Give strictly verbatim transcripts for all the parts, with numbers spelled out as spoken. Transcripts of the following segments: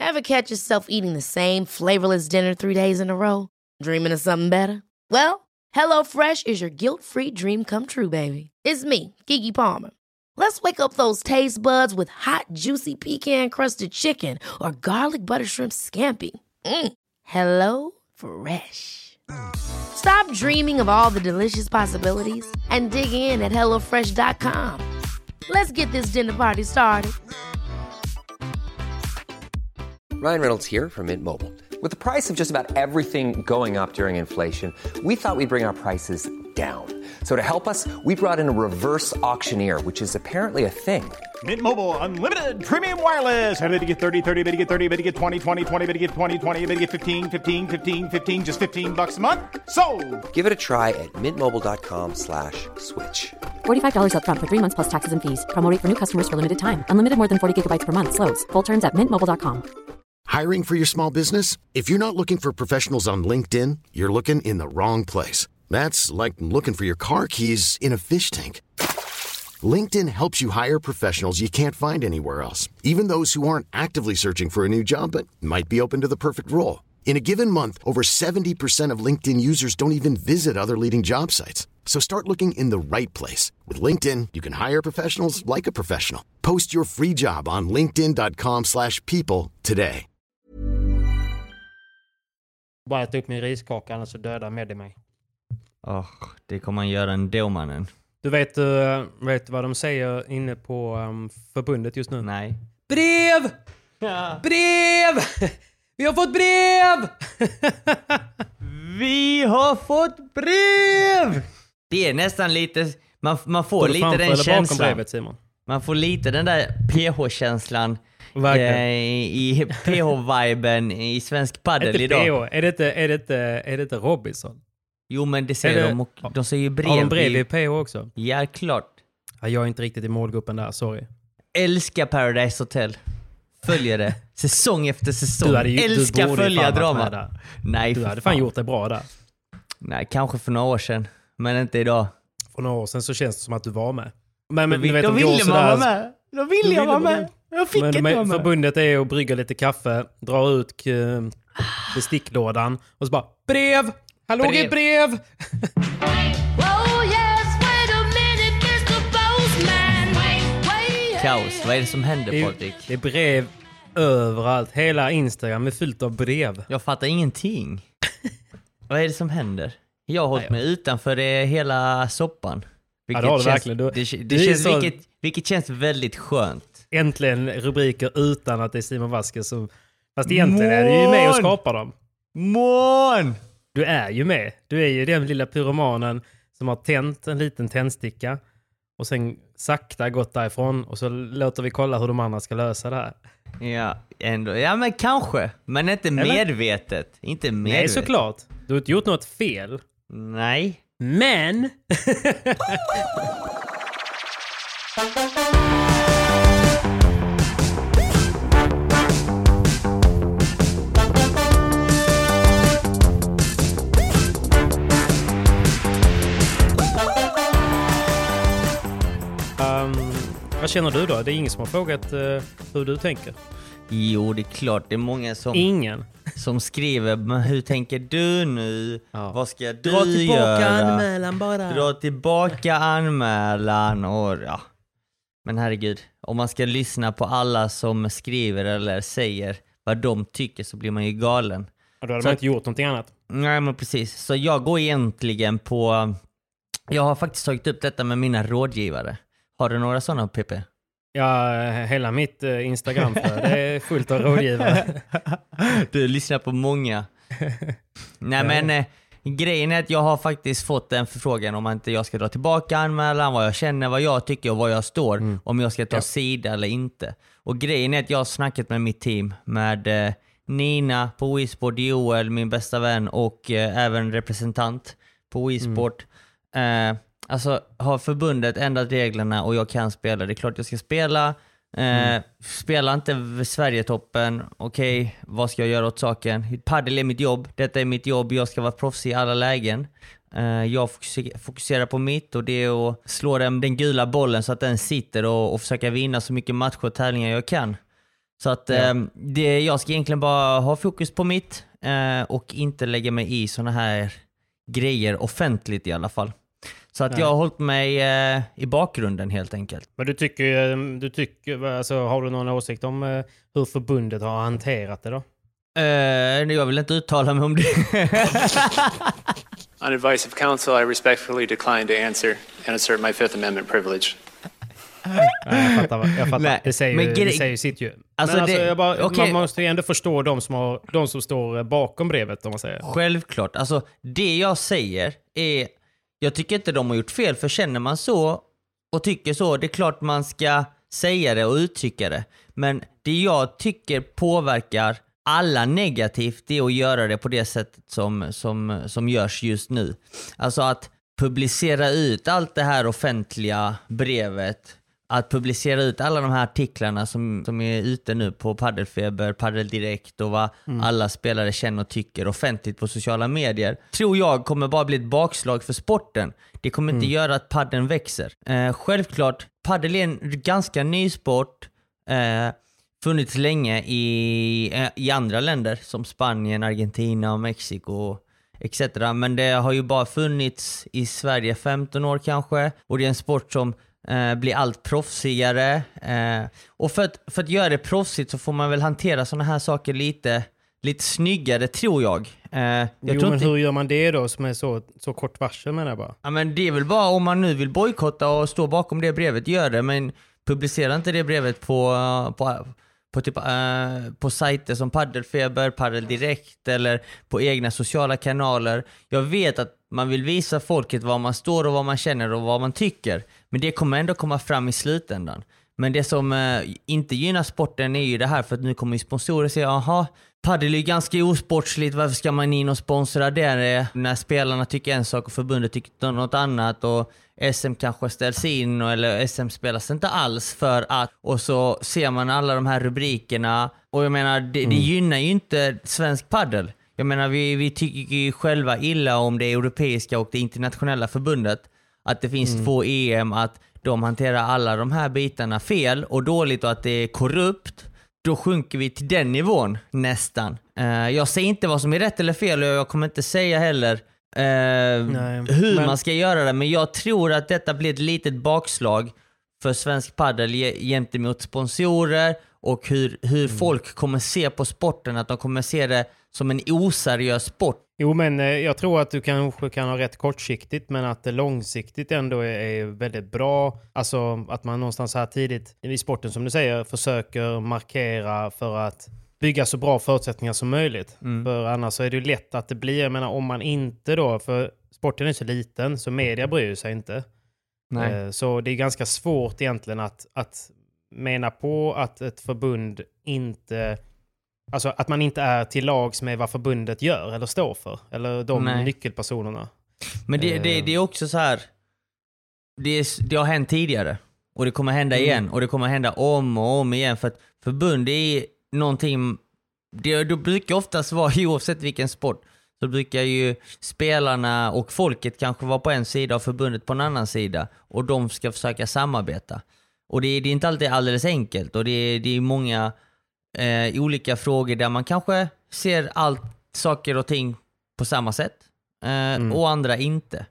Ever catch yourself eating the same flavorless dinner three days in a row? Dreaming of something better? Well, HelloFresh is your guilt-free dream come true, baby. It's me, Keke Palmer. Let's wake up those taste buds with hot, juicy pecan-crusted chicken or garlic butter shrimp scampi. Mm. Hello Fresh. Stop dreaming of all the delicious possibilities and dig in at hello fresh dot com. Let's get this dinner party started. Ryan Reynolds here from Mint Mobile. With the price of just about everything going up during inflation, we thought we'd bring our prices down. So to help us, we brought in a reverse auctioneer, which is apparently a thing. Mint Mobile Unlimited Premium Wireless. How to get thirty, thirty, how to get thirty, how to get twenty, twenty, twenty, how to get twenty, twenty, how to get fifteen, fifteen, fifteen, fifteen, just fifteen bucks a month? Sold! Give it a try at mintmobile.com slash switch. forty-five dollars up front for three months plus taxes and fees. Promo rate for new customers for limited time. Unlimited more than forty gigabytes per month. Slows full terms at mint mobile dot com. Hiring for your small business? If you're not looking for professionals on LinkedIn, you're looking in the wrong place. That's like looking for your car keys in a fish tank. LinkedIn helps you hire professionals you can't find anywhere else, even those who aren't actively searching for a new job but might be open to the perfect role. In a given month, over seventy percent of LinkedIn users don't even visit other leading job sites. So start looking in the right place. With LinkedIn, you can hire professionals like a professional. Post your free job on linkedin dot com slash people today. Bara äta upp min riskaka, annars så dödar med mig. Oh, det kommer man göra ändå, mannen. Du vet, uh, vet vad de säger inne på um, förbundet just nu? Nej. Brev! Ja. Brev! Vi har fått brev! Vi har fått brev! Det är nästan lite... Man, man får Både lite den känslan. Brevet, Simon. Man får lite den där P H-känslan eh, i P H-viben i svensk paddel idag. P H. Är det inte, är det inte, är det inte Robinson? Jo, men det säger det, de. Och de säger brev. Har de brev i P H också? Ja, klart. Ja, jag är inte riktigt i målgruppen där, sorry. Älskar Paradise Hotel. Följer det. Säsong efter säsong. Du hade ju, Älskar du följa drama. Nej, du hade fan, fan gjort det bra där. Nej, kanske för några år sedan. Men inte idag. För några år sedan så känns det som att du var med. Men, men då du vet, då de ville man vara där, med. Då ville jag vara med. Jag fick men, inte vara med. Förbundet är att brygga lite kaffe, dra ut k- besticklådan och så bara, brev! Här låg ett brev! Kaos, vad är det som händer, det är, Patrik? Det är brev överallt. Hela Instagram är fyllt av brev. Jag fattar ingenting. Vad är det som händer? Jag har hållit mig utanför det hela soppan. Vilket ja, det har du känns, verkligen. Du, det, det, det känns, så... vilket, vilket känns väldigt skönt. Äntligen rubriker utan att det är Simon Vasquez som... Fast egentligen Mån! Är du ju med och skapar dem. Mån! Du är ju med. Du är ju den lilla pyromanen som har tänt en liten tändsticka och sen sakta gått därifrån och så låter vi kolla hur de andra ska lösa det här. Ja, ändå. Ja, men kanske. Men inte Eller? medvetet. Inte medvetet. Nej, såklart. Du har inte gjort något fel. Nej. Men... um, vad känner du då? Det är ingen som har frågat uh, hur du tänker. Jo, det är klart. Det är många som... Ingen. Som skriver, men hur tänker du nu? Ja. Vad ska du Dra tillbaka göra? anmälan bara. Dra tillbaka anmälan och ja. Men herregud, om man ska lyssna på alla som skriver eller säger vad de tycker så blir man ju galen. Och då hade så man inte gjort någonting annat. Nej, men precis. Så jag går egentligen på... Jag har faktiskt tagit upp detta med mina rådgivare. Har du några sådana, P P? Ja, hela mitt uh, Instagram för det är fullt av rådgivare. Du lyssnar på många. Nej, men eh, grejen är att jag har faktiskt fått en förfrågan om att inte jag ska dra tillbaka anmälan, vad jag känner, vad jag tycker och vad jag står, mm. om jag ska ta ja. sida eller inte. Och grejen är att jag har snackat med mitt team, med eh, Nina på WeSport, Joel, min bästa vän och eh, även representant på WeSport. Mm. Eh, Alltså har förbundet ändrat reglerna och jag kan spela. Det är klart jag ska spela. Eh, mm. Spela inte Sverigetoppen. Okej, okay, vad ska jag göra åt saken? Paddel är mitt jobb. Detta är mitt jobb. Jag ska vara proffs i alla lägen. Eh, jag fokuserar på mitt och det är att slå den, den gula bollen så att den sitter och, och försöka vinna så mycket matcher och tävlingar jag kan. Så att ja. eh, det, jag ska egentligen bara ha fokus på mitt eh, och inte lägga mig i såna här grejer offentligt i alla fall. Så att Nej. jag har hållit mig eh, i bakgrunden helt enkelt. Men du tycker, du tycker alltså, har du någon åsikt om eh, hur förbundet har hanterat det då? Uh, jag vill inte uttala mig om det. On advice of counsel, I respectfully decline to answer and assert my Fifth Amendment privilege. Nej, jag fattar. Jag fattar. Nej, det, säger ju, det säger ju sitt ju. Alltså men alltså, det, jag bara, okay. Man måste ju ändå förstå de som, har, de som står bakom brevet, om man säger. Självklart. Alltså, det jag säger är... Jag tycker inte de har gjort fel, för känner man så och tycker så, det är klart man ska säga det och uttrycka det. Men det jag tycker påverkar alla negativt, det är att göra det på det sättet som, som, som görs just nu. Alltså att publicera ut allt det här offentliga brevet, att publicera ut alla de här artiklarna som, som är ute nu på Paddelfeber, Paddel Direkt och vad mm. alla spelare känner och tycker offentligt på sociala medier, tror jag kommer bara bli ett bakslag för sporten. Det kommer inte mm. göra att paddeln växer. Eh, självklart, paddel är en ganska ny sport, eh, funnits länge i, eh, i andra länder som Spanien, Argentina och Mexiko et cetera. Men det har ju bara funnits i Sverige femton år kanske, och det är en sport som Eh, blir allt proffsigare. Eh, och för att, för att göra det proffsigt så får man väl hantera såna här saker lite, lite snyggare, tror jag. Eh, jag jo, tror men inte... hur gör man det då som är så, så kort varsel, menar jag bara? Ja, men det är väl bara om man nu vill bojkotta och stå bakom det brevet, gör det. Men publicera inte det brevet på, på, på, typ, eh, på sajter som Paddelfeber, Paddel Direkt eller på egna sociala kanaler. Jag vet att man vill visa folket vad man står och vad man känner och vad man tycker. Men det kommer ändå komma fram i slutändan. Men det som eh, inte gynnar sporten är ju det här, för att nu kommer ju sponsorer säga, aha, paddel är ju ganska osportsligt, varför ska man in och sponsra det? När spelarna tycker en sak och förbundet tycker något annat, och S M kanske ställs in och, eller S M spelas inte alls för att, och så ser man alla de här rubrikerna, och jag menar det, mm. det gynnar ju inte svensk paddel. Jag menar vi, vi tycker ju själva illa om det europeiska och det internationella förbundet, att det finns mm. två E M, att de hanterar alla de här bitarna fel och dåligt och att det är korrupt. Då sjunker vi till den nivån nästan. Uh, jag säger inte vad som är rätt eller fel, och jag kommer inte säga heller uh, Nej, hur men... man ska göra det. Men jag tror att detta blir ett litet bakslag för svensk paddel gentemot sponsorer och hur, hur mm. folk kommer se på sporten. Att de kommer se det som en oseriös sport. Jo, men eh, jag tror att du kanske kan ha rätt kortsiktigt, men att det långsiktigt ändå är, är väldigt bra. Alltså att man någonstans här tidigt i sporten, som du säger, försöker markera för att bygga så bra förutsättningar som möjligt. Mm. För annars så är det ju lätt att det blir, jag menar, om man inte då, för sporten är så liten så media bryr sig inte. Nej. Eh, så det är ganska svårt egentligen att, att mena på att ett förbund inte... Alltså att man inte är till lags med vad förbundet gör eller står för. Eller de Nej. nyckelpersonerna. Men det, det, det är också så här. Det, är, det har hänt tidigare. Och det kommer hända mm. igen. Och det kommer hända om och om igen. För att förbund är någonting... Det, det brukar oftast vara, oavsett vilken sport, så brukar ju spelarna och folket kanske vara på en sida och förbundet på en annan sida. Och de ska försöka samarbeta. Och det, det är inte alltid alldeles enkelt. Och det, det är många... Eh, olika frågor där man kanske ser allt saker och ting på samma sätt eh, mm. och andra inte.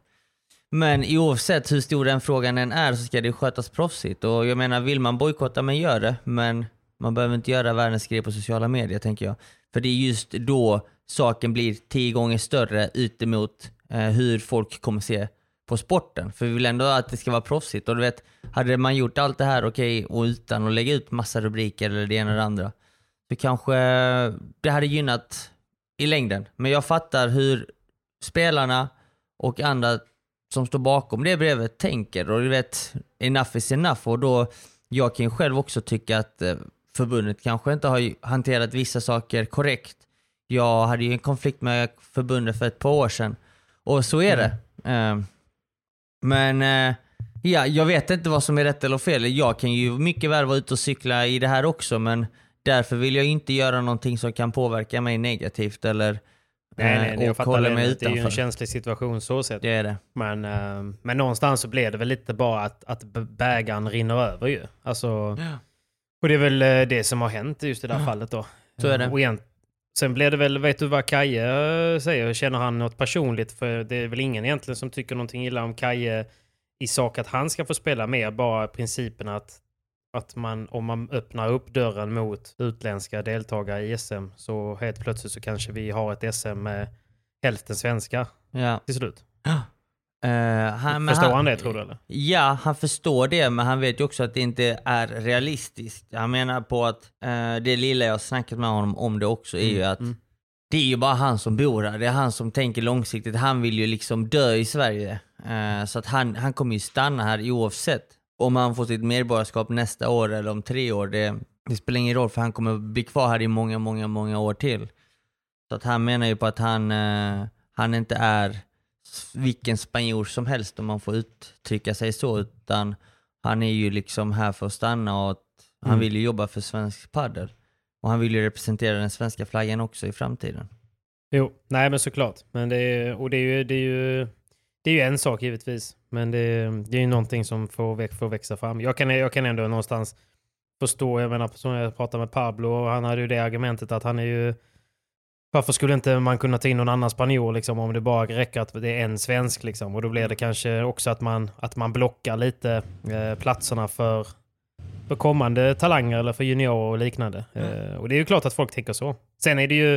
Men oavsett hur stor den frågan än är så ska det skötas proffsigt. Och jag menar, vill man bojkotta, men gör det. Men man behöver inte göra världens grej på sociala medier, tänker jag. För det är just då saken blir tio gånger större utemot eh, hur folk kommer se på sporten. För vi vill ändå att det ska vara proffsigt. Och du vet, hade man gjort allt det här okej okay, och utan att lägga ut massa rubriker eller det ena eller det andra, så kanske det hade gynnat i längden. Men jag fattar hur spelarna och andra som står bakom det brevet tänker. Och du vet, enough is enough. Och då, jag kan själv också tycka att förbundet kanske inte har hanterat vissa saker korrekt. Jag hade ju en konflikt med förbundet för ett par år sedan. Och så är det. Mm. Men ja, jag vet inte vad som är rätt eller fel. Jag kan ju mycket väl vara ute och cykla i det här också, men därför vill jag inte göra någonting som kan påverka mig negativt eller nej, nej, nej, och hålla mig utanför. Det är ju en känslig situation så sett. Det är det. Men, äh, men någonstans så blir det väl lite bara att, att bägaren rinner över ju. Alltså, ja. Och det är väl eh, det som har hänt just i det här fallet då. Så är det. Och igen, sen blev det väl, vet du vad Kaje säger? Känner han något personligt? För det är väl ingen egentligen som tycker någonting illa om Kaje i sak att han ska få spela mer. Bara principen att, att man, om man öppnar upp dörren mot utländska deltagare i S M så helt plötsligt så kanske vi har ett S M med hälften svenska Ja. till slut. Uh, han, Förstår han, han det, tror du? Eller? Ja, han förstår det, men han vet ju också att det inte är realistiskt. Han menar på att uh, det lilla jag har snackat med honom om det också är mm. ju att mm. det är ju bara han som bor här. Det är han som tänker långsiktigt. Han vill ju liksom dö i Sverige. Uh, så att han, han kommer ju stanna här oavsett om han får sitt medborgarskap nästa år eller om tre år. Det, det spelar ingen roll, för han kommer bli kvar här i många, många, många år till. Så att han menar ju på att han, uh, han inte är vilken spanjor som helst, om man får uttrycka sig så, utan han är ju liksom här för att stanna och att han mm. vill ju jobba för svensk paddel. Och han vill ju representera den svenska flaggan också i framtiden. Jo, nej men såklart. Men det är, och det är ju, det är ju, det är ju en sak givetvis. Men det är, det är ju någonting som får, väx, får växa fram. Jag kan, jag kan ändå någonstans förstå, jag menar, som jag pratade med Pablo, och han hade ju det argumentet att han är ju, varför skulle inte man kunna ta in någon annan spanjor liksom, om det bara räcker att det är en svensk liksom, och då blir det kanske också att man, att man blockar lite eh, platserna för, för kommande talanger eller för juniorer och liknande. Mm. Eh, och det är ju klart att folk tänker så. Sen är det ju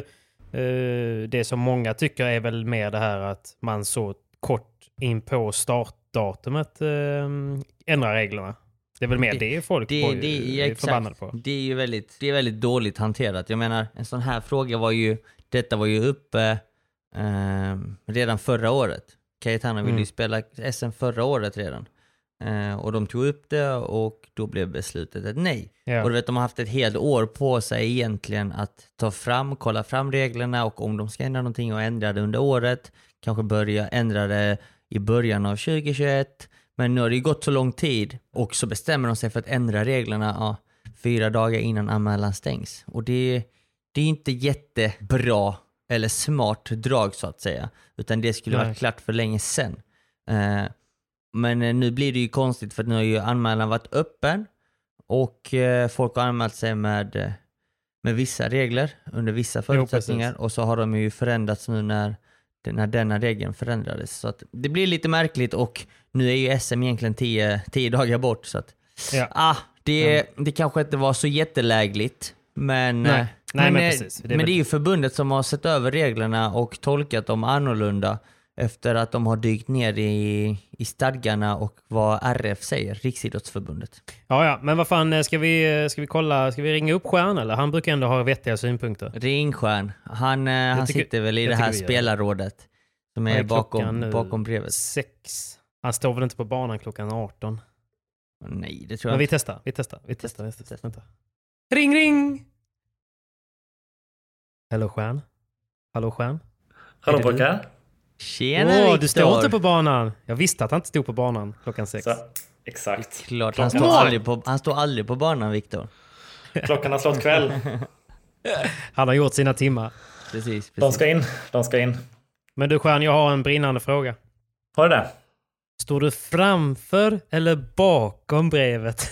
eh, det som många tycker är väl mer det här att man så kort in på startdatumet eh, ändrar reglerna. Det är väl mer det, det folk det, på, det, är förbannade på. Det är ju väldigt, det är väldigt dåligt hanterat. Jag menar, en sån här fråga var ju, detta var ju uppe eh, redan förra året. Cayetano ville mm. ju spela S M förra året redan. Eh, och de tog upp det och då blev beslutet ett nej. Ja. Och du vet, de har haft ett helt år på sig egentligen att ta fram, kolla fram reglerna, och om de ska ändra någonting och ändra det under året, kanske börja ändra det i början av tjugohundratjugoett. Men nu har det ju gått så lång tid och så bestämmer de sig för att ändra reglerna ja, fyra dagar innan anmälan stängs. Och det, det är inte jättebra eller smart drag så att säga. Utan det skulle vara klart för länge sedan. Eh, men nu blir det ju konstigt, för nu har ju anmälan varit öppen. Och eh, folk har anmält sig med, med vissa regler under vissa förutsättningar. Jo, och så har de ju förändrats nu när, när denna regeln förändrades. Så att det blir lite märkligt, och nu är ju S M egentligen tio, tio dagar bort. Så att, ja. ah, det, det kanske inte var så jättelägligt. Men, Nej. Nej, men, men, precis. Det är, men väl... det är ju förbundet som har sett över reglerna och tolkat dem annorlunda efter att de har dykt ner i, i stadgarna och vad R F säger, Riksidrottsförbundet. Ja, ja, men vad fan, ska vi, ska vi kolla, ska vi ringa upp Stjärn, eller? Han brukar ändå ha vettiga synpunkter. Ring Stjärn. Han, han tycker, sitter väl i det här spelarrådet som är, är bakom, bakom brevet. Sex. Han står väl inte på banan klockan arton? Nej, det tror jag Men vi inte. testar, vi testar, vi testar. Vi testar. Vänta. Ring, ring! Hallå Stjärn? Hallå Stjärn? Hallå pojkar? Tjena Åh, Victor. Du står inte på banan. Jag visste att han inte stod på banan klockan sex. Så, exakt. Klart, han står, aldrig på, han står aldrig på banan, Victor. Klockan har slått kväll. Han har gjort sina timmar. Precis, precis. De ska in, de ska in. Men du Stjärn, jag har en brinnande fråga. Har du det? Står du framför eller bakom brevet?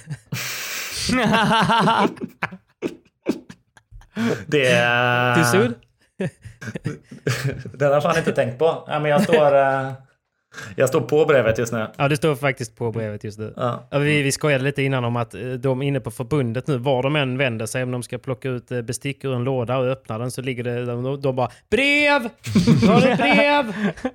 Det är... Du såg? Det har jag fan inte tänkt på. Ja, men jag står, jag står på brevet just nu. Ja, det står faktiskt på brevet just nu. Ja. Ja, vi, vi skojade lite innan om att de inne på förbundet nu, var de än vänder sig, om de ska plocka ut bestick ur en låda och öppna den, så ligger det, de, de bara, brev! Var det brev?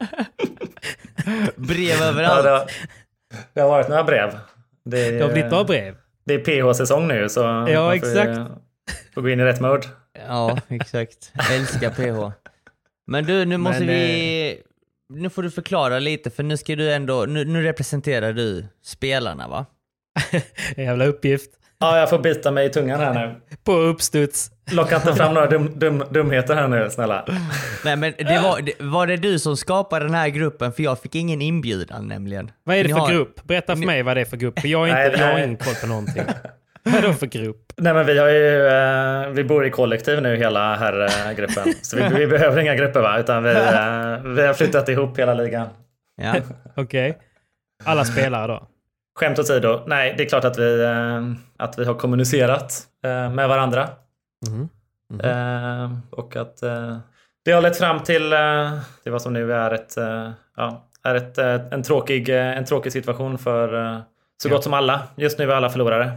Brev överallt. Ja, det, har, det har varit några brev. Det, är, det har blivit några brev. Det är P H-säsong nu, så ja, exakt. Får, får gå in i rätt mode. Ja, exakt. Älskar P H. Men du, nu måste Men, vi... Nu får du förklara lite, för nu ska du ändå... Nu, nu representerar du spelarna, va? Jävla uppgift. Ja, jag får bita mig i tungan här nu. På uppstuds. Locka inte fram några dum, dum, dumheter här nu, snälla. Nej, men det var, det, var det du som skapade den här gruppen? För jag fick ingen inbjudan, nämligen. Vad är det Ni för har... grupp? Berätta för Ni... mig vad det är för grupp. För jag har inte, Nej, jag har nej. ingen koll på någonting. Vad är det för grupp? Nej, men vi har ju... Eh, vi bor i kollektiv nu, hela här gruppen. Så vi, vi behöver inga grupper, va? Utan vi, eh, vi har flyttat ihop hela ligan. Ja. Okej. Okay. Alla spelare då? skämt åsido. Nej, det är klart att vi, eh, att vi har kommunicerat eh, med varandra. Mm. Mm. Eh, och att eh, det har lett fram till, eh, till vad som nu är ett... Eh, ja, är ett, en, tråkig, en tråkig situation för så gott ja. som alla. Just nu är alla förlorare.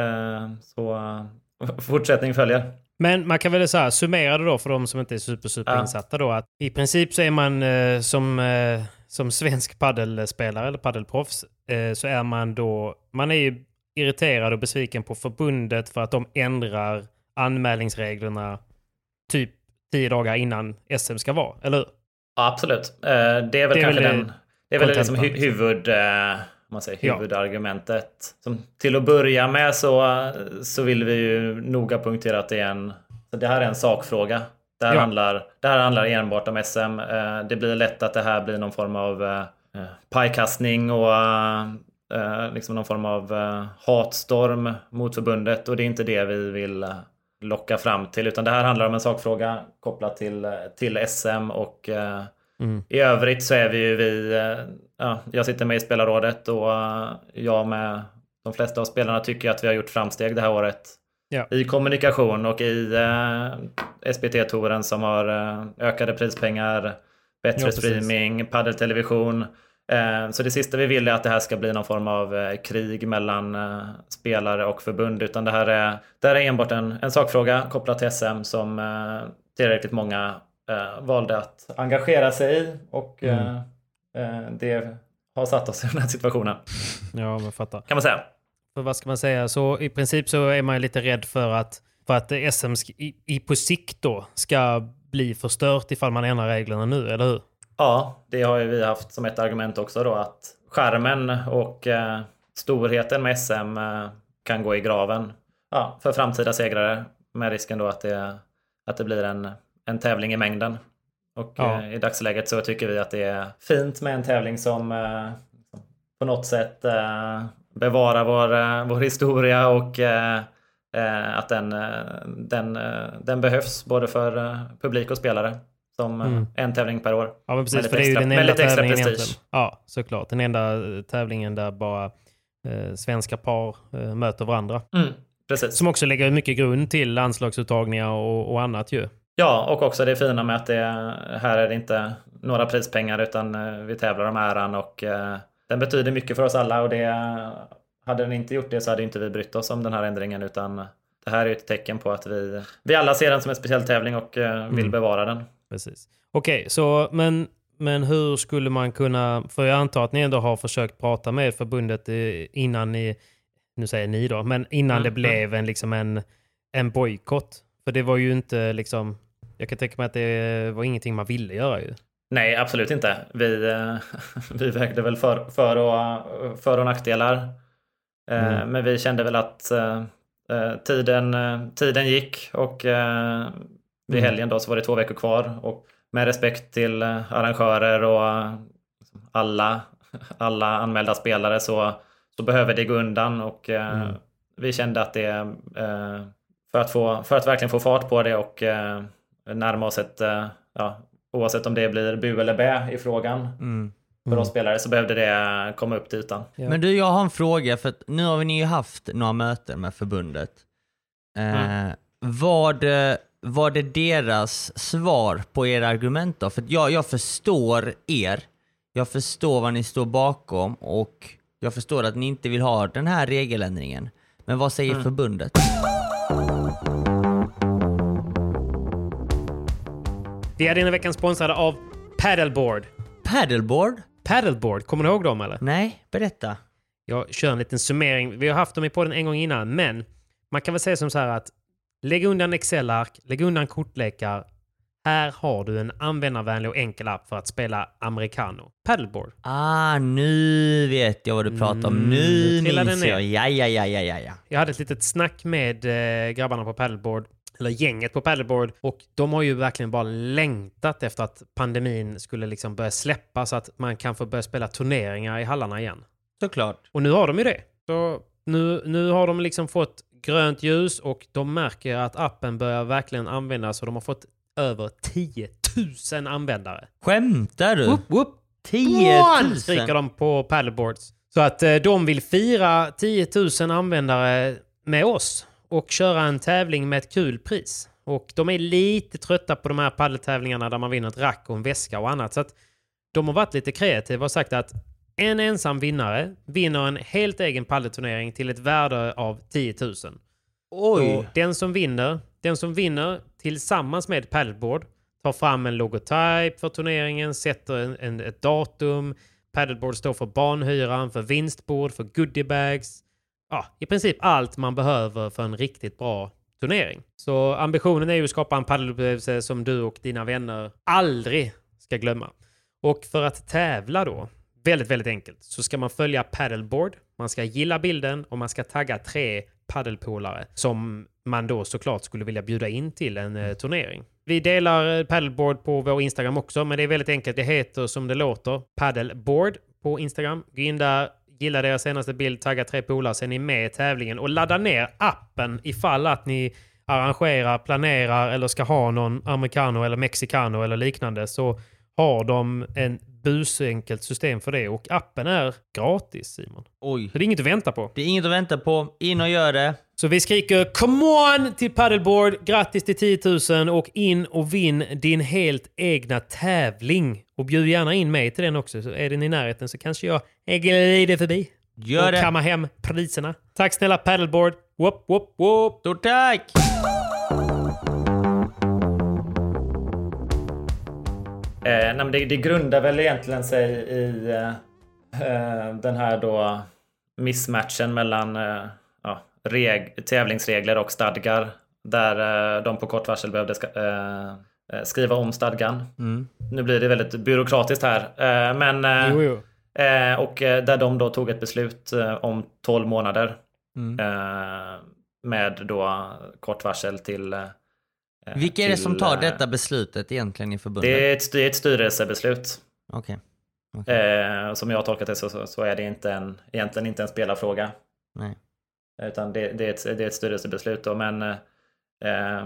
Så fortsättning följer. Men man kan väl så här summera det då för de som inte är super, super ja. insatta då. Att i princip så är man som, som svensk paddelspelare eller paddelproffs så är man då, man är ju irriterad och besviken på förbundet för att de ändrar anmälningsreglerna typ tio dagar innan S M ska vara, eller hur? Ja, absolut. Det är väl det är kanske väl den det är väl liksom hu- huvud man säger huvudargumentet. Som till att börja med så så vill vi ju noga punktera att det är en så det här är en sakfråga. Det här ja. handlar det här handlar enbart om S M. Det blir lätt att det här blir någon form av pajkastning och liksom någon form av hatstorm mot förbundet, och det är inte det vi vill locka fram till, utan det här handlar om en sakfråga kopplat till, till S M och eh, mm. i övrigt så är vi ju vi, eh, ja, jag sitter med i spelarrådet och eh, jag med de flesta av spelarna tycker att vi har gjort framsteg det här året ja. i kommunikation och i eh, S P T-touren som har eh, ökade prispengar, bättre ja, streaming, paddeltelevision. Så det sista vi vill är att det här ska bli någon form av krig mellan spelare och förbund, utan det här är, det här är enbart en, en sakfråga kopplat till S M som tillräckligt många valde att engagera sig i, och mm. det har satt oss i den här situationen. Ja, man fattar. Kan man säga. För vad ska man säga? Så i princip så är man lite rädd för att, för att S M i, i på sikt då ska bli förstört ifall man ändrar reglerna nu, eller hur? Ja, det har ju vi haft som ett argument också då, att skärmen och eh, storheten med S M eh, kan gå i graven ja, för framtida segrare, med risken då att det, att det blir en, en tävling i mängden. Och ja. eh, i dagsläget så tycker vi att det är fint med en tävling som eh, på något sätt eh, bevarar vår, eh, vår historia och eh, eh, att den, eh, den, eh, den behövs både för eh, publik och spelare. Som mm. en tävling per år. Ja, men precis, för det är ju den enda tävlingen egentligen. Ja, såklart. Den enda tävlingen där bara eh, svenska par eh, möter varandra. Mm, precis. Som också lägger mycket grund till landslagsuttagningar och, och annat ju. Ja, och också det fina med att det här är det inte några prispengar, utan eh, vi tävlar om äran, och eh, den betyder mycket för oss alla, och det hade den inte gjort det så hade inte vi brytt oss om den här ändringen, utan det här är ett tecken på att vi, vi alla ser den som en speciell tävling och eh, vill mm. bevara den. Precis. Okej, okay, så men, men hur skulle man kunna, för jag antar att ni ändå har försökt prata med förbundet innan ni, nu säger ni då, men innan mm. det blev en, liksom en, en bojkott. För det var ju inte liksom, jag kan tänka mig att det var ingenting man ville göra ju. Nej, absolut inte. Vi, vi vägde väl för, för, och, för och nackdelar. Mm. Men vi kände väl att tiden, tiden gick, och vid helgen då så var det två veckor kvar, och med respekt till arrangörer och alla, alla anmälda spelare så, så behöver det gå undan, och mm. eh, vi kände att det eh, för, att få, för att verkligen få fart på det och eh, närma oss ett eh, ja, oavsett om det blir bu eller bä i frågan mm. för de spelare, så behövde det komma upp till ytan. Ja. Men du, jag har en fråga, för att nu har ni ju haft några möten med förbundet. Eh, mm. Vad Var det deras svar på era argument då? För jag, jag förstår er. Jag förstår vad ni står bakom, och jag förstår att ni inte vill ha den här regeländringen. Men vad säger mm. förbundet? Vi är denna veckan sponsrade av Paddleboard. Paddleboard? Paddleboard, kommer du ihåg dem eller? Nej, berätta. Jag kör en liten summering. Vi har haft dem i podden en gång innan, men man kan väl säga som så här att lägg undan Excel-ark, lägg undan kortlekar. Här har du en användarvänlig och enkel app för att spela americano. Paddleboard. Ah, nu vet jag vad du pratar om. Nu mm, minns jag. Ja, ja, ja, ja, ja. Jag hade ett litet snack med eh, grabbarna på Paddleboard, eller gänget på Paddleboard, och de har ju verkligen bara längtat efter att pandemin skulle liksom börja släppa, så att man kan få börja spela turneringar i hallarna igen. Såklart. Och nu har de ju det. Så nu, nu har de liksom fått grönt ljus, och de märker att appen börjar verkligen användas, och de har fått över tio tusen användare. Skämtar du? Whoop, whoop. tio tusen? Skriker de på Paddleboards. Så att eh, de vill fira tio tusen användare med oss och köra en tävling med ett kul pris. Och de är lite trötta på de här paddeltävlingarna där man vinner ett rack och en väska och annat. Så att de har varit lite kreativa och sagt att en ensam vinnare vinner en helt egen paddelturnering till ett värde av tio tusen. Oj! Och den som vinner, den som vinner tillsammans med paddleboard tar fram en logotyp för turneringen, sätter en, en, ett datum. Paddleboard står för banhyran, för vinstbord, för goodiebags. Ja, i princip allt man behöver för en riktigt bra turnering. Så ambitionen är ju att skapa en paddelupplevelse som du och dina vänner aldrig ska glömma. Och för att tävla då, väldigt, väldigt enkelt, så ska man följa paddleboard. Man ska gilla bilden och man ska tagga tre paddelpolare som man då såklart skulle vilja bjuda in till en eh, turnering. Vi delar paddleboard på vår Instagram också, men det är väldigt enkelt. Det heter som det låter, paddleboard på Instagram. Gå in där, gilla deras senaste bild, tagga tre polare, sen är ni med i tävlingen och ladda ner appen ifall att ni arrangerar, planerar eller ska ha någon americano eller mexicano eller liknande, så har de en busenkelt system för det och appen är gratis, Simon. Oj. Så det är inget att vänta på. Det är inget att vänta på. In och gör det. Så vi skriker come on till paddleboard, grattis till tio tusen och in och vinn din helt egna tävling. Och bjud gärna in mig till den också, så är den i närheten så kanske jag glider förbi. Gör och det. kamma hem priserna. Tack snälla paddleboard. Whoop, whoop, whoop. Stort tack! Eh, nej, men det, det grundar väl egentligen sig i eh, den här då missmatchen mellan eh, ja, reg- tävlingsregler och stadgar. Där eh, de på kort varsel behövde ska, eh, skriva om stadgan. Mm. Nu blir det väldigt byråkratiskt här. Eh, men, eh, jo, jo. Eh, och eh, där de då tog ett beslut eh, om tolv månader. Mm. Eh, med då kort varsel till... Eh, Vilka är det som tar detta beslutet egentligen i förbundet? Det är ett, det är ett styrelsebeslut. Okej. Okay. Okay. Eh, som jag har tolkat det så, så, så är det inte en, egentligen inte en spelarfråga. Nej. Utan det, det, är, ett, det är ett styrelsebeslut. Då, men eh,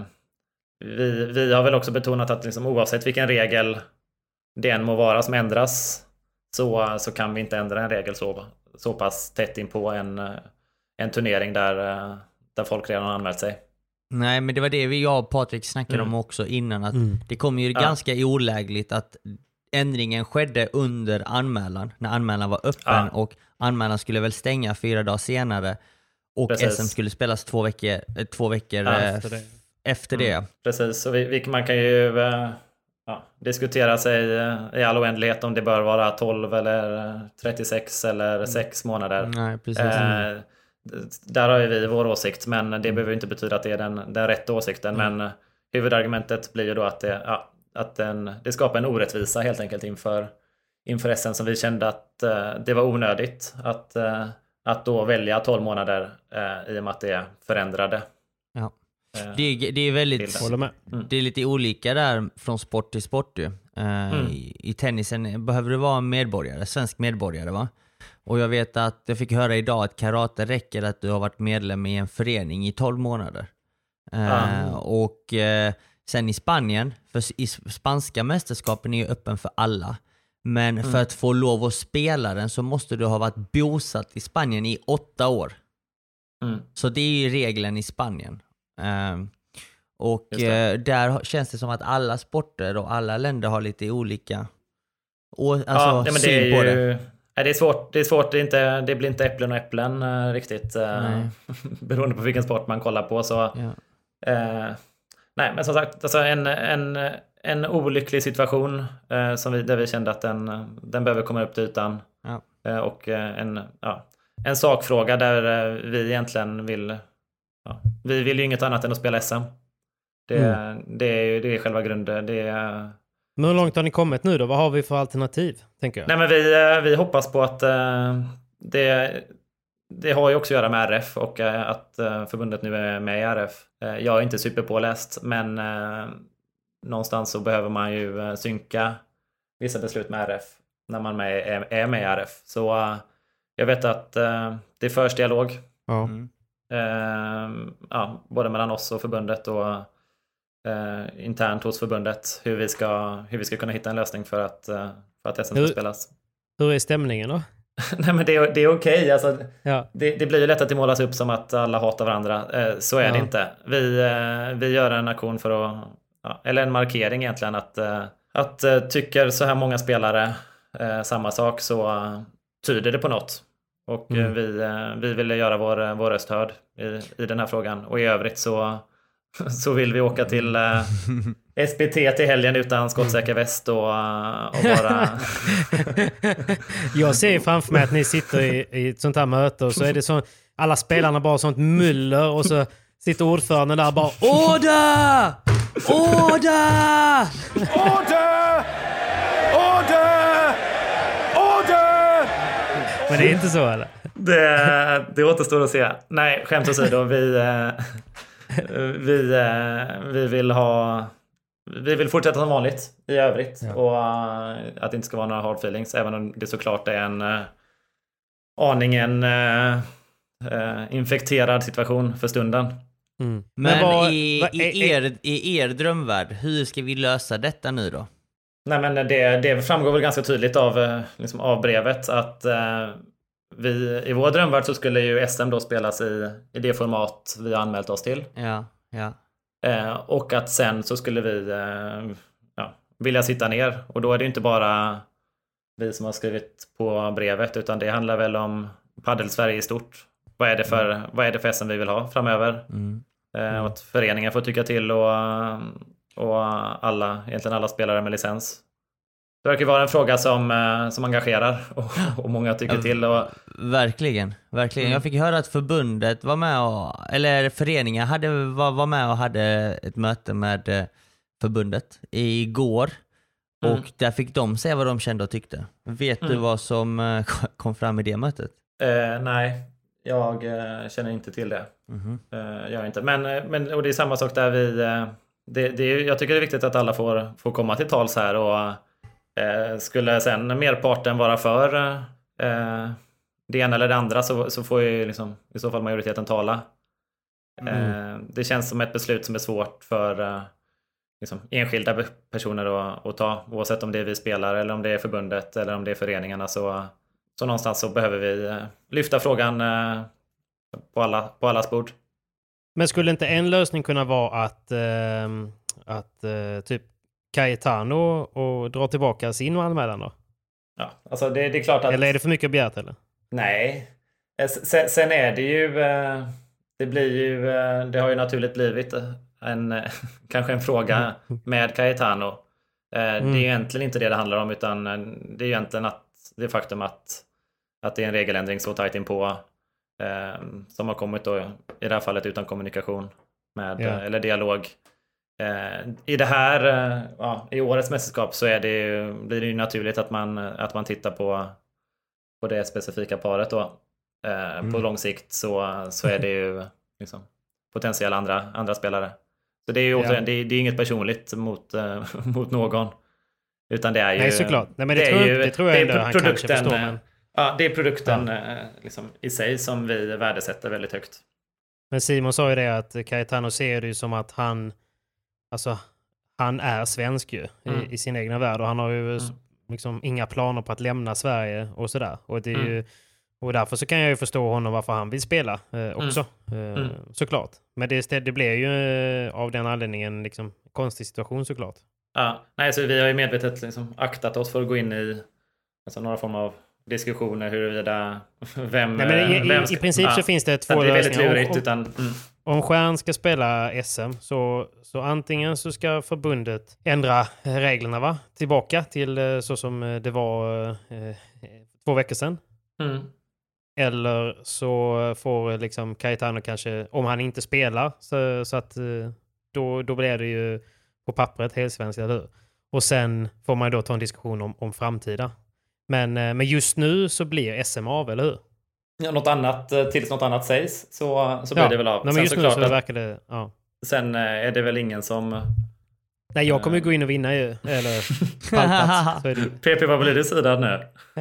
vi, vi har väl också betonat att liksom, oavsett vilken regel det än må vara som ändras så, så kan vi inte ändra en regel så, så pass tätt in på en, en turnering där, där folk redan har anmält sig. Nej, men det var det vi, jag och Patrik snackade mm. om också innan. Att mm. det kom ju ja. ganska olägligt att ändringen skedde under anmälan. När anmälan var öppen ja. och anmälan skulle väl stänga fyra dagar senare. Och Precis. S M skulle spelas två veckor, två veckor ja, efter det. Efter det. Mm. Precis, så vi, vi, man kan ju ja, diskutera sig i all oändlighet om det bör vara tolv eller trettiosex eller mm. sex månader. Nej, precis. Eh, Där har ju vi vår åsikt, men det behöver inte betyda att det är den, den rätta åsikten. Mm. Men huvudargumentet blir ju då att, det, ja, att den, det skapar en orättvisa helt enkelt inför, inför S M, som vi kände att uh, det var onödigt att, uh, att då välja tolv månader uh, i och med att det förändrade. Ja. Uh, det, är, det är väldigt mm. det är lite olika där från sport till sport. Uh, mm. i, I tennisen behöver du vara medborgare, svensk medborgare, va? Och jag vet att jag fick höra idag att karate räcker att du har varit medlem i en förening i tolv månader. Mm. Uh, och uh, sen i Spanien, för i spanska mästerskapen är ju öppen för alla. Men mm. för att få lov att spela den så måste du ha varit bosatt i Spanien i åtta år. Mm. Så det är ju regeln i Spanien. Uh, och uh, där känns det som att alla sporter och alla länder har lite olika och, alltså, ja, men syn det är på ju... det. Nej, det är svårt, det är svårt, det, är inte, det blir inte äpplen och äpplen uh, riktigt uh, beroende på vilken sport man kollar på. Så, ja. uh, nej, men som sagt, alltså en, en, en olycklig situation uh, som vi, där vi kände att den, den behöver komma upp till ytan. Ja. Uh, och uh, en, ja, en sakfråga där uh, vi egentligen vill, ja, vi vill ju inget annat än att spela S M. Det, mm. det, är, ju, det är själva grunden. Det är, Men hur långt har ni kommit nu då? Vad har vi för alternativ, tänker jag? Nej, men vi, vi hoppas på att uh, det, det har ju också att göra med R F och uh, att uh, förbundet nu är med i R F. Uh, jag är inte superpåläst, men uh, någonstans så behöver man ju uh, synka vissa beslut med R F när man med, är, är med i R F. Så uh, jag vet att uh, det förs dialog. Ja. Mm. Uh, ja, både mellan oss och förbundet och Uh, internt hos förbundet hur vi ska hur vi ska kunna hitta en lösning för att uh, för att S M ska hur, spelas. Hur är stämningen då? Nej, men det är, det är okej. Alltså, ja. det, det blir ju lätt att det målas upp som att alla hatar varandra. Eh, så är ja. det inte. Vi, eh, vi gör en aktion för att... Ja, eller en markering egentligen. Att, eh, att eh, tycker så här många spelare eh, samma sak så uh, tyder det på något. Och mm. eh, vi, eh, vi ville göra vår, vår röst hörd i, i den här frågan. Och i övrigt så, så vill vi åka till... Eh, S B T till helgen utan skottsäker väst och, och bara... Jag ser ju framför mig att ni sitter i, i ett sånt här möte och så är det så alla spelarna bara sånt muller och så sitter ordföranden där bara Order! Order! Order! Order! Order! Men det är inte så, eller? Det, det återstår att se. Nej, skämt åsido, vi, vi, vi vill ha... Vi vill fortsätta som vanligt i övrigt ja. och uh, att det inte ska vara några hard feelings, även om det såklart är en uh, aningen uh, uh, infekterad situation för stunden. Mm. Men, Men vad, i, vad, i, er, i er drömvärld, hur ska vi lösa detta nu då? Nej, men det, det framgår väl ganska tydligt av, uh, liksom av brevet att uh, vi, i vår drömvärld så skulle ju S M då spelas i, i det format vi har anmält oss till. Ja, ja. Eh, och att sen så skulle vi eh, ja, vilja sitta ner. Och då är det inte bara vi som har skrivit på brevet, utan det handlar väl om Padel-Sverige i stort. Vad är det för, mm. vad är det för S M vi vill ha framöver? Mm. Mm. Eh, och att föreningen får tycka till och, och alla, egentligen alla spelare med licens. Det verkar vara en fråga som, som engagerar och, och många tycker ja, till. Och... Verkligen, verkligen. Mm. Jag fick höra att förbundet var med och, eller föreningen hade, var, var med och hade ett möte med förbundet igår. Mm. Och där fick de säga vad de kände och tyckte. Vet mm. du vad som kom fram i det mötet? Eh, nej, jag eh, känner inte till det. Mm. Eh, jag inte. Men, men och det är samma sak där vi... Eh, det, det är, jag tycker det är viktigt att alla får, får komma till tals här och... Eh, skulle sen merparten vara för eh, det ena eller det andra så, så får ju liksom, i så fall majoriteten tala. Mm. Eh, det känns som ett beslut som är svårt för eh, liksom, enskilda personer att, att ta, oavsett om det är vi spelar eller om det är förbundet eller om det är föreningarna. Så, så någonstans så behöver vi eh, lyfta frågan eh, på, alla, på allas bord. Men skulle inte en lösning kunna vara att, eh, att eh, typ Cayetano och dra tillbaka sin anmälan då? Ja, alltså det, det är klart att... Eller är det för mycket begärt eller? Nej. Sen, sen är det ju... Det blir ju... Det har ju naturligt blivit en, kanske en fråga med Cayetano. Mm. Det är egentligen inte det det handlar om, utan det är egentligen att det är faktum att, att det är en regeländring så tajt in på som har kommit då, i det här fallet utan kommunikation med, ja. eller dialog. Eh, I det här eh, ja, i årets mästerskap så är det ju, blir det ju naturligt att man, att man tittar på, på det specifika paret då. Eh, mm. På lång sikt så, så är det ju liksom, potentiella andra, andra spelare. Så det är ju återigen, ja. det, det är inget personligt mot, eh, mot någon. Utan det är ju... Nej, såklart. Nej, men det, det, tror, ju, det tror jag det ändå han kanske förstår. Men... Ja, det är produkten ja. eh, liksom, i sig som vi värdesätter väldigt högt. Men Simon sa ju det att Cayetano ser det ju som att han Alltså, han är svensk ju mm. i, i sin egna värld och han har ju mm. liksom inga planer på att lämna Sverige och sådär. Och, det är mm. ju, och därför så kan jag ju förstå honom varför han vill spela eh, också, mm. Eh, mm. såklart. Men det, det blir ju eh, av den anledningen liksom konstig situation såklart. Ja, nej, så vi har ju medvetet liksom aktat oss för att gå in i alltså, några form av diskussioner huruvida vem... Nej, men i, vem ska, i, i princip ja, så finns det två det är väldigt lurigt, om, utan... Mm. Om Stjärn ska spela S M så, så antingen så ska förbundet ändra reglerna va? Tillbaka till så som det var eh, två veckor sedan. Mm. Eller så får liksom Cayetano kanske, om han inte spelar så, så att då, då blir det ju på pappret helt svenskt, eller hur? Och sen får man då ta en diskussion om, om framtida. Men, men just nu så blir S M av, eller hur? Ja, något annat, tills något annat sägs så, så blir ja. det väl av. Nej, men just sen, nu så att, verkar det, ja. Sen är det väl ingen som... Nej, jag kommer ju gå in och vinna ju. Eller pallplats. P P, vad blir det sidan nu?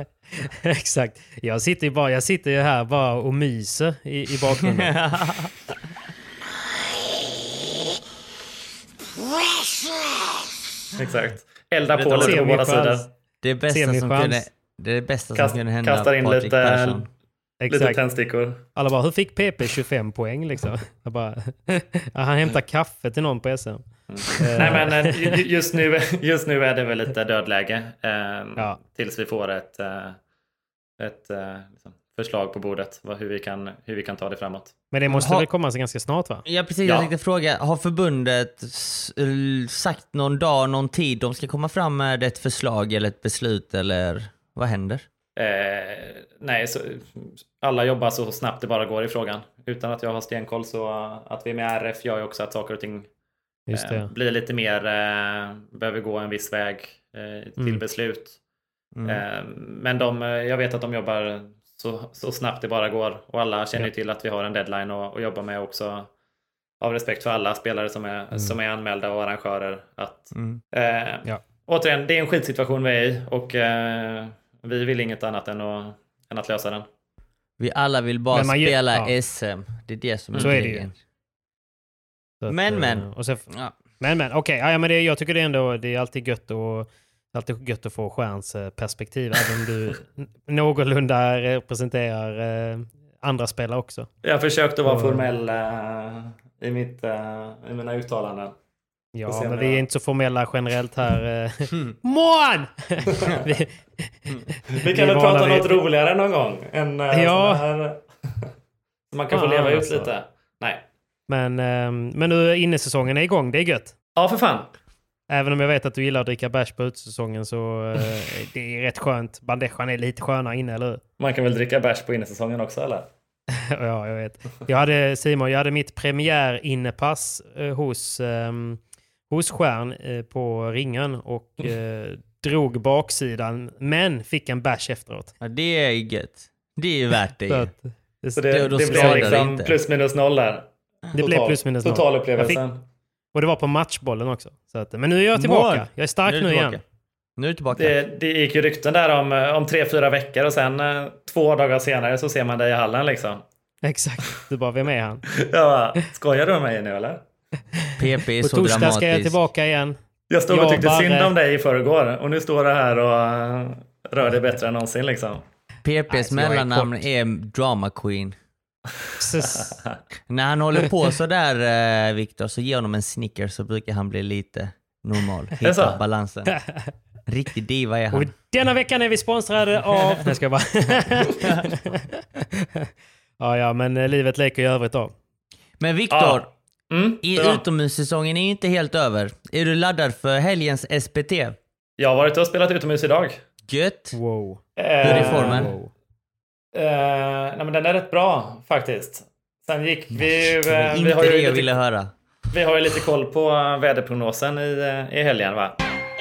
Exakt. Jag sitter ju bara, jag sitter ju här bara och myser i, i bakgrunden. Exakt. Elda på lite på båda sidor. Det bästa som kunde, Det är det bästa Kast, som kunde hända kastar in Patrik lite, Persson. lite tändstickor. Alla bara, hur fick P P tjugofem poäng liksom? Jag bara, han hämtar kaffe till någon på S M. Mm. Nej, men just nu, just nu är det väl lite dödläge. Eh, ja. Tills vi får ett, ett liksom, förslag på bordet. Hur vi, kan, hur vi kan ta det framåt. Men det måste ha, väl komma så ganska snart, va? Ja, precis. Ja. Jag tänkte fråga, har förbundet sagt någon dag, någon tid de ska komma fram med ett förslag eller ett beslut, eller vad händer? Eh, nej, så, alla jobbar så snabbt det bara går i frågan. Utan att jag har stenkoll, så att vi är med R F gör ju också att saker och ting Just det. eh, blir lite mer, eh, behöver gå en viss väg eh, till mm. beslut. Mm. Eh, men de, jag vet att de jobbar så, så snabbt det bara går. Och alla känner ju ja. till att vi har en deadline att, att jobba med också. Av respekt för alla spelare som är, mm. som är anmälda och arrangörer. Att, mm. eh, ja. Återigen, det är en skitsituation vi är i. Och eh, vi vill inget annat än att, än att lösa den. Vi alla vill bara man, spela ja. S M. Det är det som är så är det ju. Att, men, men. Och så, ja. Men, men. Okej, okay. ja, men det, jag tycker det är ändå det är alltid gött att, alltid gött att få stjärns perspektiv. Även om du någorlunda representerar eh, andra spelare också. Jag försökte vara och, formell uh, i, mitt, uh, i mina uttalanden. Ja, men vi är inte så formella generellt här. Mån! vi, vi kan väl prata om något roligare någon gång. Än, uh, ja. Här, så man kan få leva ut alltså. Lite. Nej. Men, um, men nu innesäsongen är igång, det är gött. Ja, för fan. Även om jag vet att du gillar att dricka bärs på utsäsongen, så uh, det är rätt skönt. Bandejan är lite skönare inne, eller hur? Man kan väl dricka bärs på innesäsongen också, eller? Ja, jag vet. Jag hade, Simon, jag hade mitt premiär innepass uh, hos... Um, hos Stjärn eh, på ringen och eh, drog baksidan, men fick en bash efteråt. Ja, det är gött. Det är ju värt det. Så att, det, så det, det, det blev liksom plus minus noll där. Det total, blev plus minus noll. Totalupplevelsen. Fick, och det var på matchbollen också. Så att, men nu är jag tillbaka. Mål. Jag är stark nu, nu igen. Nu är du tillbaka. Det, det gick ju rykten där om, om tre, fyra veckor och sen eh, två dagar senare så ser man dig i hallen liksom. Exakt. Du bara, vem är han? Ja, skojar du med mig nu eller? P P är på så torsdag dramatisk. ska jag tillbaka igen. Jag stod och tyckte bara... synd om dig i förrgår. Och nu står du här och uh, rör dig bättre än någonsin liksom. P P:s mellannamn är, är Drama Queen. När han håller på så där, uh, Victor, så ger honom en Snickers så brukar han bli lite normal. Hitta balansen. Riktig diva är han. Och denna veckan är vi sponsrade av... Nej, ska jag bara... ja, ja, men uh, livet leker i övrigt då. Men Victor... Ah. Mm, I utomhussäsongen är ju inte helt över. Är du laddad för helgens S P T? Jag har varit och spelat utomhus idag. Gött. Wow. Hur är formen? Wow. Uh, nej, men den är rätt bra faktiskt. Sen gick vi... Uh, inte vi har det ju jag lite, ville höra. Vi har ju lite koll på uh, väderprognosen i, uh, i helgen, va?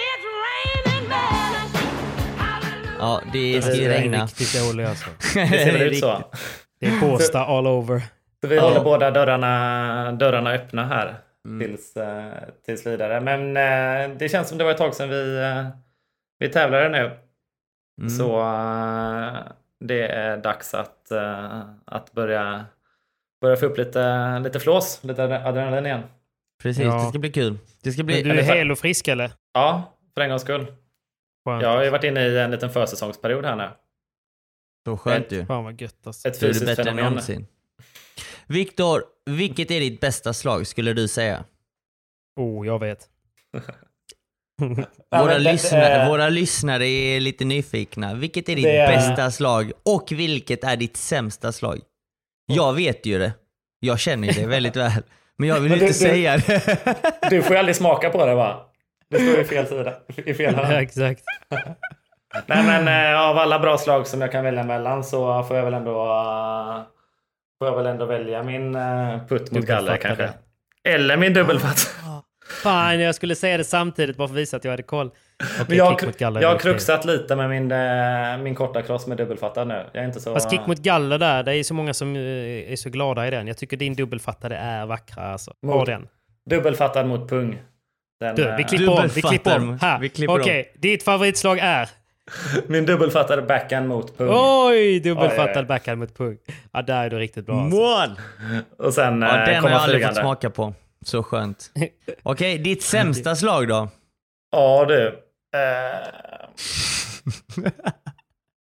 Ja, det ska ju regna. Det är riktigt dåligt alltså. Det ser väl ut så. Det är Båstad all over. Så vi ja. håller båda dörrarna, dörrarna öppna här mm. tills, uh, tills vidare. Men uh, det känns som det var ett tag sedan vi, uh, vi tävlade nu. Mm. Så uh, det är dags att, uh, att börja, börja få upp lite, lite flås, lite adrenalin igen. Precis, ja. Det ska bli kul. Det ska bli... Men du är hel och frisk eller? Ja, för en gångs skull. Skönt. Jag har ju varit inne i en liten försäsongsperiod här nu. Så skönt ju. Fan vad gött alltså. Ett fysiskt bättre fenomen. än någonsin. Victor, vilket är ditt bästa slag skulle du säga? Oh, jag vet. våra, ja, lyssnare, är... våra lyssnare är lite nyfikna. Vilket är ditt är... bästa slag och vilket är ditt sämsta slag? Jag vet ju det. Jag känner det väldigt väl. Men jag vill men inte du, säga det. Du får ju aldrig smaka på det, va? Det står i fel sida. I fel hand. Ja, exakt. Nej, men äh, av alla bra slag som jag kan välja mellan så får jag väl ändå... Uh... Får jag väl ändå välja min uh, putt mot galler kanske. Eller min dubbelfatt. Oh, fan, jag skulle säga det samtidigt bara för att visa att jag hade koll. Okay, jag kick mot galler, jag har kruxat lite med min, uh, min korta cross med dubbelfattad nu. Jag är inte så... Fast kick mot galler där, det är så många som uh, är så glada i den. Jag tycker din dubbelfattade är vackra alltså. Mot, den. Dubbelfattad mot pung. Den, du, vi klipper om, vi klipper om. Här. Okej, okay, ditt favoritslag är... Min dubbelfattade backhand mot pung. Oj, dubbelfattad Oj, backhand mot pung. Ja, där är du riktigt bra. Mål! Alltså. Och sen ja, äh, den har jag aldrig flygande. fått smaka på. Så skönt. Okej, okay, ditt sämsta slag då? Ja, du. Uh...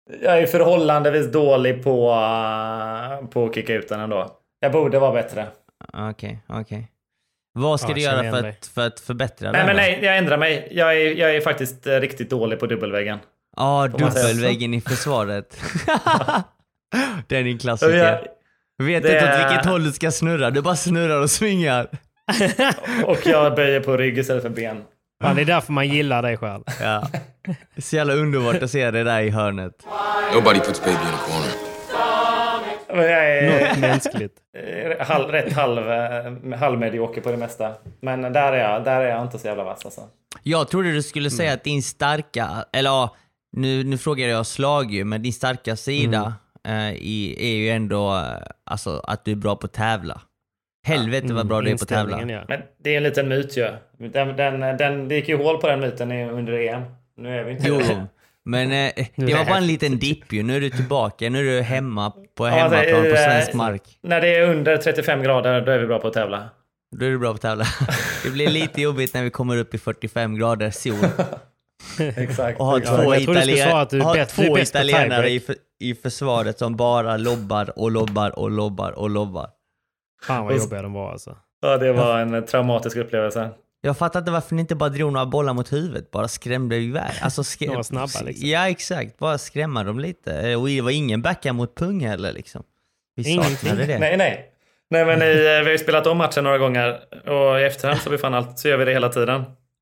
Jag är förhållandevis dålig på, uh, på att kicka ut den ändå. Jag borde vara bättre. Okej, okay, okej. Okay. Vad ska ja, du göra för att, för att förbättra nej, den? Men nej, jag ändrar mig. Jag är, jag är faktiskt riktigt dålig på dubbelväggen. Ja, ah, dubbelväggen i försvaret. Den är en klassiker. Jag vet det... inte åt vilket håll du ska snurra. Du bara snurrar och svingar. Och jag böjer på rygg istället för ben. Ja, det är därför man gillar dig själv. Ja. Det är så jävla underbart att se det där i hörnet. Nobody puts baby in a corner. Jag är något mänskligt. Halv, rätt halv, halvmedioker på det mesta. Men där är jag, där är jag inte så jävla vass alltså. Jag trodde du skulle säga mm. att din starka, eller ja, nu, nu frågar jag slag ju, men din starka sida mm. eh, i, är ju ändå eh, alltså, att du är bra på att tävla. Helvete mm. vad bra du är på att tävla. Ja. Men det är en liten myt ju. Den, den, den, det gick ju hål på den myten under E M. Nu är vi inte jo, men eh, det var bara en liten dipp ju. Nu är du tillbaka. Nu är du hemma på hemmaplan ja, alltså, på svensk mark. När det är under trettiofem grader, då är vi bra på att tävla. Då är du bra på att tävla. Det blir lite jobbigt när vi kommer upp i fyrtiofem grader sol. Exakt. Och har ja, två, italien- har bäst, två italienare i, för, i försvaret som bara lobbar och lobbar och lobbar och lobbar. Fan vad jobbiga de var alltså. Ja, det var en traumatisk upplevelse. Jag fattar inte varför ni inte bara drog några bollar mot huvudet. Bara skrämde iväg. Alltså skräm... De var snabba liksom. Ja, exakt. Bara skrämma dem lite. Och det var ingen backa mot pung heller liksom. Vi saknade det. Nej, nej. Nej, men i, vi har ju spelat om matchen några gånger. Och i efterhand så, vi fan allt, så gör vi det hela tiden.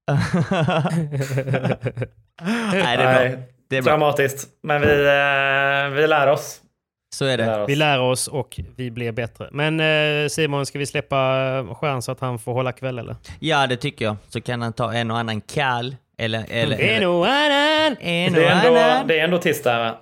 Nej, det är bra. Det är bra. Dramatiskt. Men vi, vi lär oss. Så är det. Vi lär oss, vi lär oss och vi blir bättre. Men eh, Simon, ska vi släppa chans så att han får hålla kväll eller? Ja, det tycker jag. Så kan han ta en och annan kall. Eller, eller, en och annan. En det, är och ändå, annan. det är ändå tisdag, va?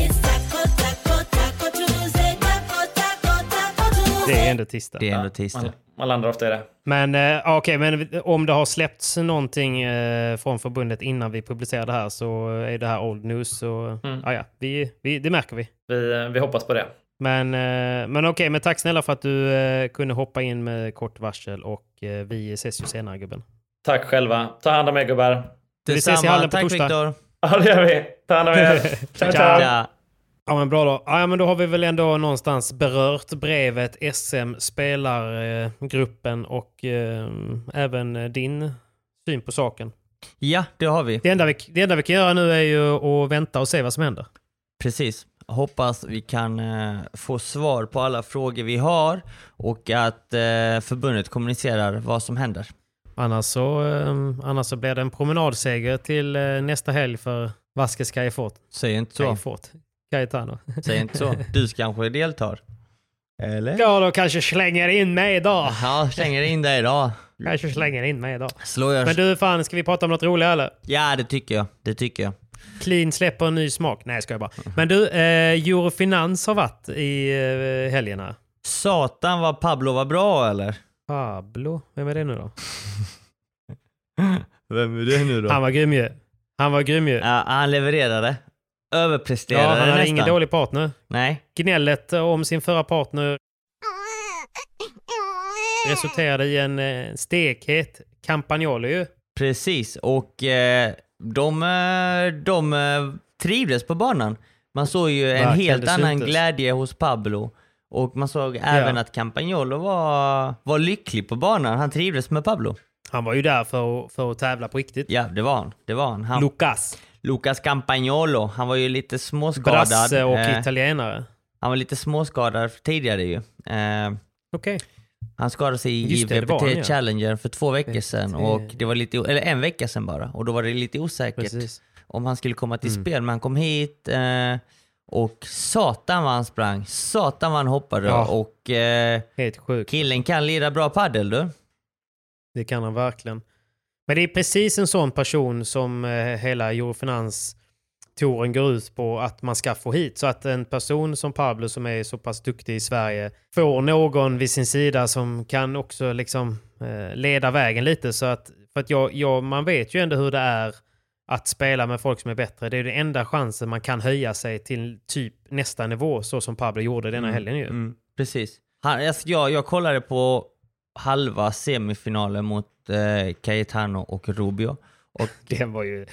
Det är ändå tisdag. Det är ändå tisdag. Man, man landar ofta i det. Men eh, okej, okay, men om det har släppts någonting eh, från förbundet innan vi publicerar det här så är det här old news. Så, mm. ah, ja, vi, vi, det märker vi. Vi, vi hoppas på det. Men, eh, men okej, okay, men tack snälla för att du eh, kunde hoppa in med kort varsel och eh, vi ses ju senare, gubben. Tack själva. Ta hand om er, gubbar. Vi ses i hallen på torsdag. Victor. Ja, det gör vi. Ta hand om er. Ciao, ciao. Ja. Ja, men bra då. Ja, men då har vi väl ändå någonstans berört brevet, S M-spelargruppen och eh, även din syn på saken. Ja, det har vi. Det enda vi, det enda vi kan göra nu är ju att vänta och se vad som händer. Precis. Hoppas vi kan eh, få svar på alla frågor vi har och att eh, förbundet kommunicerar vad som händer. Annars så, eh, annars så blir det en promenadseger till eh, nästa helg för Vasquez Caifort. Säg inte så. Caifort. Caetano. Säg inte så. Du kanske deltar. Eller? Ja, då kanske slänger in mig idag. Ja, slänger in dig idag. Kanske slänger in mig idag. Slår jag... Men du, fan, ska vi prata om något roligt eller? Ja, det tycker jag. Det tycker jag. Clean släpper en ny smak. Nej, ska jag bara. Men du, eh, Eurofinans har varit i eh, helgen här. Satan vad Pablo var bra, eller? Pablo? Vem är det nu då? Vem är det nu då? Han var grym ju. Han var grym ju. Ja, han levererade. Överpresterade ja, han hade nästan. ingen dålig partner. Nej. Gnället om sin förra partner resulterade i en eh, stekhet Campagnolo ju. Precis, och eh, de, de eh, trivdes på banan. Man såg ju en Verkligen, helt annan syntes. glädje hos Pablo. Och man såg ja. även att Campagnolo var, var lycklig på banan. Han trivdes med Pablo. Han var ju där för att, för att tävla på riktigt. Ja, det var han. Det var han. han Lucas. Lucas Campagnolo. Han var ju lite småskadad. Brasse och eh, italienare. Han var lite småskadad tidigare ju. Eh, Okej. Okay. Han skadade sig i det, V P T han, ja. Challenger för två veckor sedan. Och det var lite, eller en vecka sedan bara. Och då var det lite osäkert Precis. om han skulle komma till mm. spel. Men han kom hit eh, och satan vad han sprang. Satan vad han hoppade. Ja. Och eh, helt sjukt. Killen kan lira bra paddel, du. Det kan han verkligen. Men det är precis en sån person som eh, hela Eurofinans-touren går ut på att man ska få hit. Så att en person som Pablo som är så pass duktig i Sverige får någon vid sin sida som kan också liksom eh, leda vägen lite. Så att, för att jag, jag, man vet ju ändå hur det är att spela med folk som är bättre. Det är den enda chansen man kan höja sig till typ nästa nivå så som Pablo gjorde denna mm. helgen ju. Mm. Precis. Han, alltså, jag, jag kollade på halva semifinalen mot eh, Caetano och Rubio. Och den var ju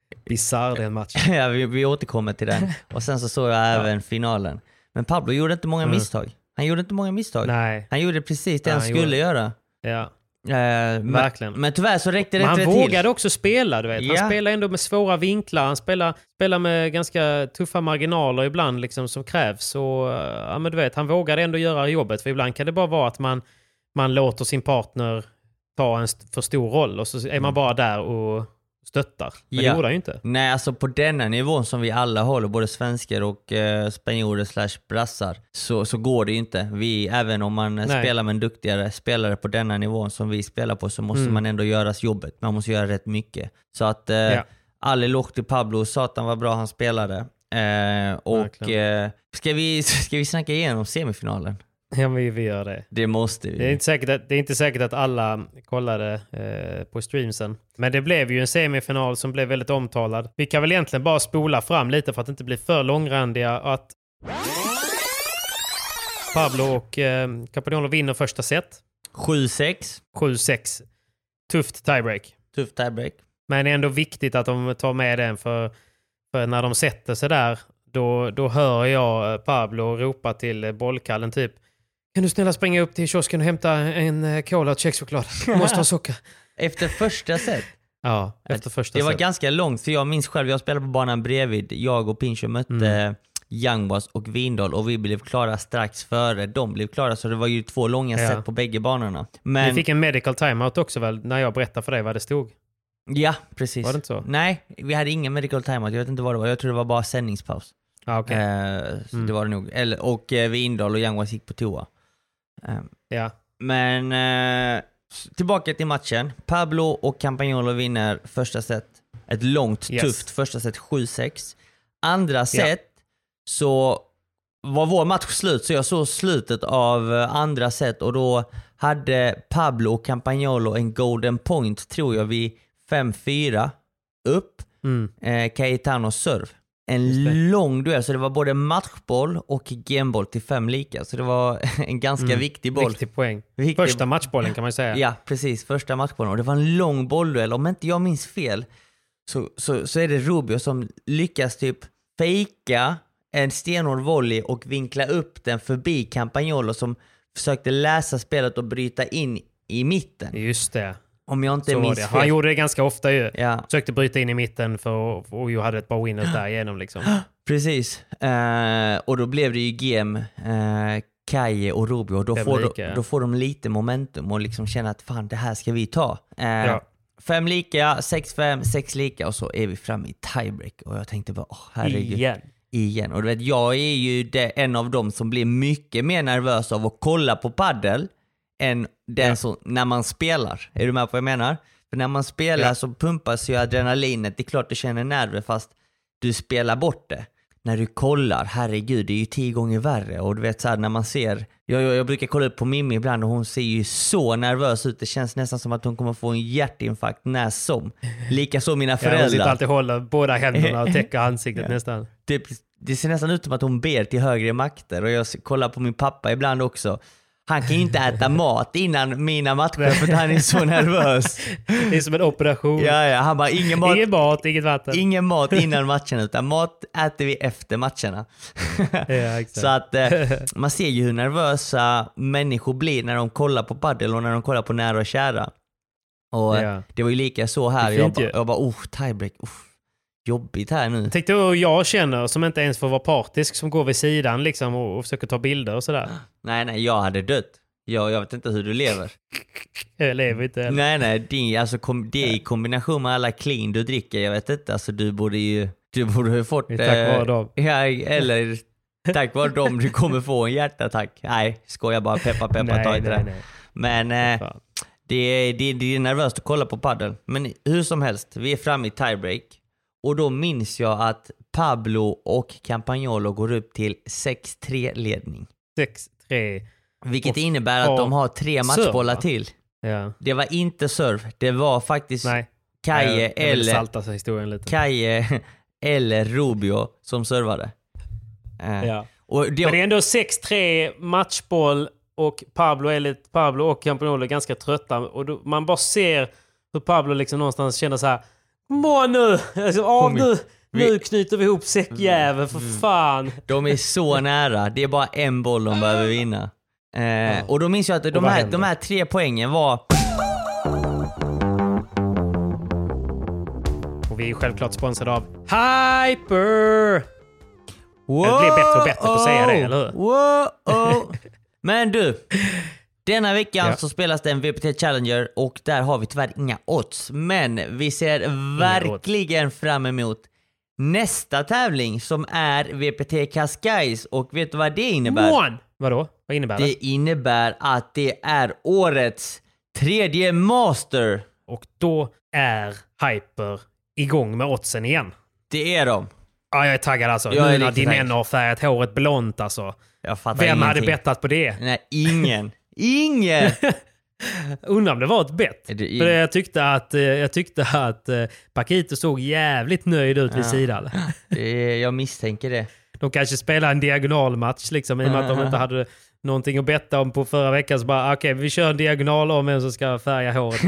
Bizarr den matchen. Ja, vi, vi återkommer till den. Och sen så såg jag även ja. finalen. Men Pablo gjorde inte många mm. misstag. Han gjorde inte många misstag. Nej. Han gjorde precis det ja, han, han skulle gjorde. göra. Ja. Uh, Verkligen. Men, men tyvärr så räckte det men inte han till. vågade också spela, du vet. Han ja. spelar ändå med svåra vinklar. Han spelar, spelar med ganska tuffa marginaler ibland liksom, som krävs. Och, ja, men du vet, han vågade ändå göra jobbet. För ibland kan det bara vara att man, man låter sin partner ta en för stor roll. Och så är man bara där och stöttar. Men ja. det gjorde han ju inte. Nej, alltså på denna nivån som vi alla håller, både svenskar och eh, spanjorer slash brassar, så, så går det ju inte. Vi, även om man Nej. spelar med en duktigare spelare på denna nivån som vi spelar på, så måste mm. man ändå göra jobbet. Man måste göra rätt mycket. Så att eh, ja. all eloge till Pablo. Satan vad bra han spelade. Eh, och eh, ska, vi, ska vi snacka igenom semifinalen? Ja, men vi gör det. Det måste vi. Det är inte säkert att, det är inte säkert att alla kollade eh, på streamsen. Men det blev ju en semifinal som blev väldigt omtalad. Vi kan väl egentligen bara spola fram lite för att inte bli för långrandiga. Att Pablo och eh, Campagnolo vinner första set. sju sex. sju sex. Tufft tiebreak. Tufft tiebreak. Men det är ändå viktigt att de tar med den. För, för när de sätter sig där, då, då hör jag Pablo ropa till bollkallen typ: kan du snälla springa upp till kiosken och hämta en cola och kexchoklad? Du måste ha socker. Efter första set? Ja, efter första set. Det var set. ganska långt, för jag minns själv, jag spelade på banan bredvid. Jag och Pincho mötte mm. Youngboss och Vindal och vi blev klara strax före de blev klara. Så det var ju två långa ja. set på bägge banorna. Men vi fick en medical timeout också väl, när jag berättade för dig vad det stod. Ja, precis. Var det inte så? Nej, vi hade ingen medical timeout. Jag vet inte vad det var. Jag tror det var bara sändningspaus. Ah, okay. eh, mm. Det var det nog. Eller, och eh, Vindal och Youngboss gick på toa. Um, ja. Men uh, tillbaka till matchen. Pablo och Campagnolo vinner första set. Ett långt, yes. tufft första set, sju sex. Andra set ja. så var vår match slut. Så jag såg slutet av uh, andra set. Och då hade Pablo och Campagnolo en golden point, tror jag, vid fem fyra upp. Mm. Uh, Cayetano serve. En lång duell, så det var både matchboll och gameboll till fem lika. Så det var en ganska mm. viktig boll. Viktig poäng. Viktig... Första matchbollen kan man säga. Ja, precis. Första matchbollen. Och det var en lång bollduell. Om inte jag minns fel så, så, så är det Rubio som lyckas typ fejka en stenhård volley och vinkla upp den förbi Campagnolo som försökte läsa spelet och bryta in i mitten. Just det. Om jag inte minns fel. Han gjorde det ganska ofta ju. Ja. Försökte bryta in i mitten för och jag hade ett par winners där igenom liksom. Precis. Uh, och då blev det ju G M, uh, Kaje och Rubio. Och då får, lika, de, ja. då får de lite momentum och liksom känna att fan, det här ska vi ta. Uh, ja. Fem lika, sex fem, sex lika och så är vi framme i tiebreak. Och jag tänkte bara, åh herregud. Igen. Igen. Och du vet, jag är ju det, en av dem som blir mycket mer nervös av att kolla på paddel än den ja. som, när man spelar. Är du med på vad jag menar? För när man spelar ja. så pumpas ju adrenalinet. Det är klart du känner nerver fast du spelar bort det. När du kollar, herregud, det är ju tio gånger värre. Och du vet så här, när man ser, jag, jag, jag brukar kolla upp på Mimmi ibland och hon ser ju så nervös ut. Det känns nästan som att hon kommer få en hjärtinfarkt när som. Likaså mina föräldrar. Ja, hon sitter alltid och håller båda händerna och täcker ansiktet ja. nästan. Det, det ser nästan ut som att hon ber till högre makter. Och jag kollar på min pappa ibland också. Han kan ju inte äta mat innan mina matcher för att han är så nervös. Det är som en operation. Ja, ja, han bara, ingen mat, ingen mat, inget vatten. Ingen mat innan matchen, utan mat äter vi efter matcherna. Ja, exakt. Så att eh, man ser ju hur nervösa människor blir när de kollar på paddel och när de kollar på nära och kära. Och ja. det var ju lika så här. Jag bara, jag bara, oh, tiebreak, oh. Jobbigt här nu. Jag tänkte att jag känner som inte ens får vara partisk, som går vid sidan liksom och, och försöker ta bilder och sådär. Nej, nej, jag hade dött. Jag, jag vet inte hur du lever. Jag lever inte heller. Nej, nej, det, alltså, kom, det är i kombination med alla clean du dricker. Jag vet inte, alltså du borde ju du borde ha fått... Tack vare eh, dem. Ja, eller tack vare dem du kommer få en hjärtattack. Nej, skojar bara, peppa, peppa, nej, ta inte nej, det. Nej. Men eh, det, är, det, det är nervöst att kolla på paddel. Men hur som helst, vi är framme i tiebreak. Och då minns jag att Pablo och Campagnolo går upp till sex tre ledning. sex tre. Vilket och, innebär att de har tre matchbollar serve, till. Ja. Det var inte serve. Det var faktiskt Kaje eller, Kaje eller Rubio som servade. Ja. Och det, Men det är ändå sex tre matchboll och Pablo, är lite, Pablo och Campagnolo är ganska trötta. Och då, man bara ser hur Pablo liksom någonstans känner så här: Må nu! Alltså, av nu! Nu knyter vi ihop säckjävel, för fan. De är så nära. Det är bara en boll de behöver vinna. Eh, ja. Och då minns jag att de här, de här tre poängen var... Och vi är självklart sponsrade av Hyper! Wow, det blir bättre och bättre på att säga det, eller hur? Wow, men du, denna veckan ja. så spelas det en V P T Challenger och där har vi tyvärr inga odds. Men vi ser verkligen fram emot nästa tävling som är V P T Cascais. Och vet du vad det innebär? One. Vadå? Vad innebär det? Det innebär att det är årets tredje master. Och då är Hyper igång med oddsen igen. Det är de. Ja, jag är taggad alltså. Jag nu när din en har färgat håret blont alltså. Jag fattar Vem ingenting. hade bettat på det? Nej, ingen. Ingen! Undrar om det var ett bett. För jag tyckte att, jag tyckte att Paquito såg jävligt nöjd ut vid ja. sidan. Det, jag misstänker det. De kanske spelar en diagonalmatch liksom, i och med att de inte hade någonting att betta om på förra veckan. Så bara, okej, okay, vi kör en diagonal om vem som ska färga håret.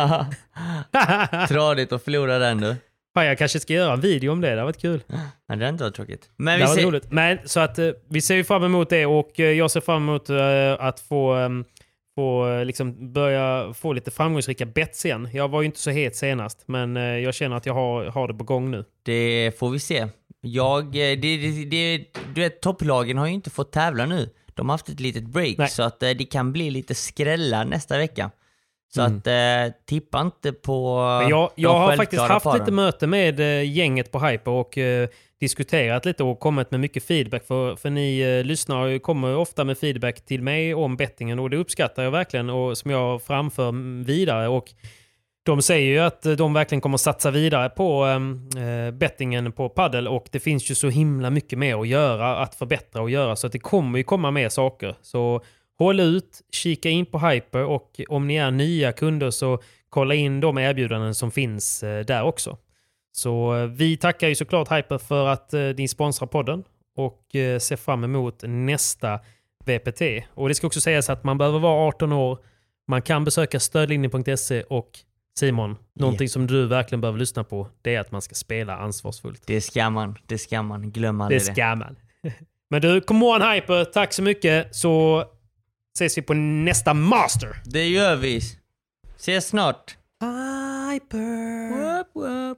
Tradigt att förlora den du. Fan, jag kanske ska göra en video om det. Det har varit kul. Ja, det har inte varit tråkigt. Men det vi var ser... roligt. Men, så att, uh, vi ser ju fram emot det och uh, jag ser fram emot uh, att få, um, få uh, liksom börja få lite framgångsrika bets igen. Jag var ju inte så het senast, men uh, jag känner att jag har, har det på gång nu. Det får vi se. Jag, det, det, det, du vet, topplagen har ju inte fått tävla nu. De har haft ett litet break. Nej. Så att uh, det kan bli lite skrällar nästa vecka. Så mm. att eh, tippa inte på... Men jag jag har faktiskt haft paren. lite möte med eh, gänget på Hyper och eh, diskuterat lite och kommit med mycket feedback. För, för ni eh, lyssnar kommer ofta med feedback till mig om bettingen och det uppskattar jag verkligen och som jag framför vidare. Och de säger ju att de verkligen kommer satsa vidare på eh, bettingen på paddel och det finns ju så himla mycket mer att göra, att förbättra och göra. Så att det kommer ju komma mer saker. Så... håll ut, kika in på Hyper och om ni är nya kunder så kolla in de erbjudanden som finns eh, där också. Så eh, vi tackar ju såklart Hyper för att eh, ni sponsrar podden och eh, ser fram emot nästa V P T. Och det ska också sägas att man behöver vara arton år, man kan besöka stödlinjen punkt se och Simon, någonting yeah. som du verkligen behöver lyssna på, det är att man ska spela ansvarsfullt. Det ska man, det ska man, glömma aldrig det. Det ska man. Men du, come on Hyper, tack så mycket så... ses vi på nästa master. Det gör vi. Ses snart. Hyper. Whoop, whoop.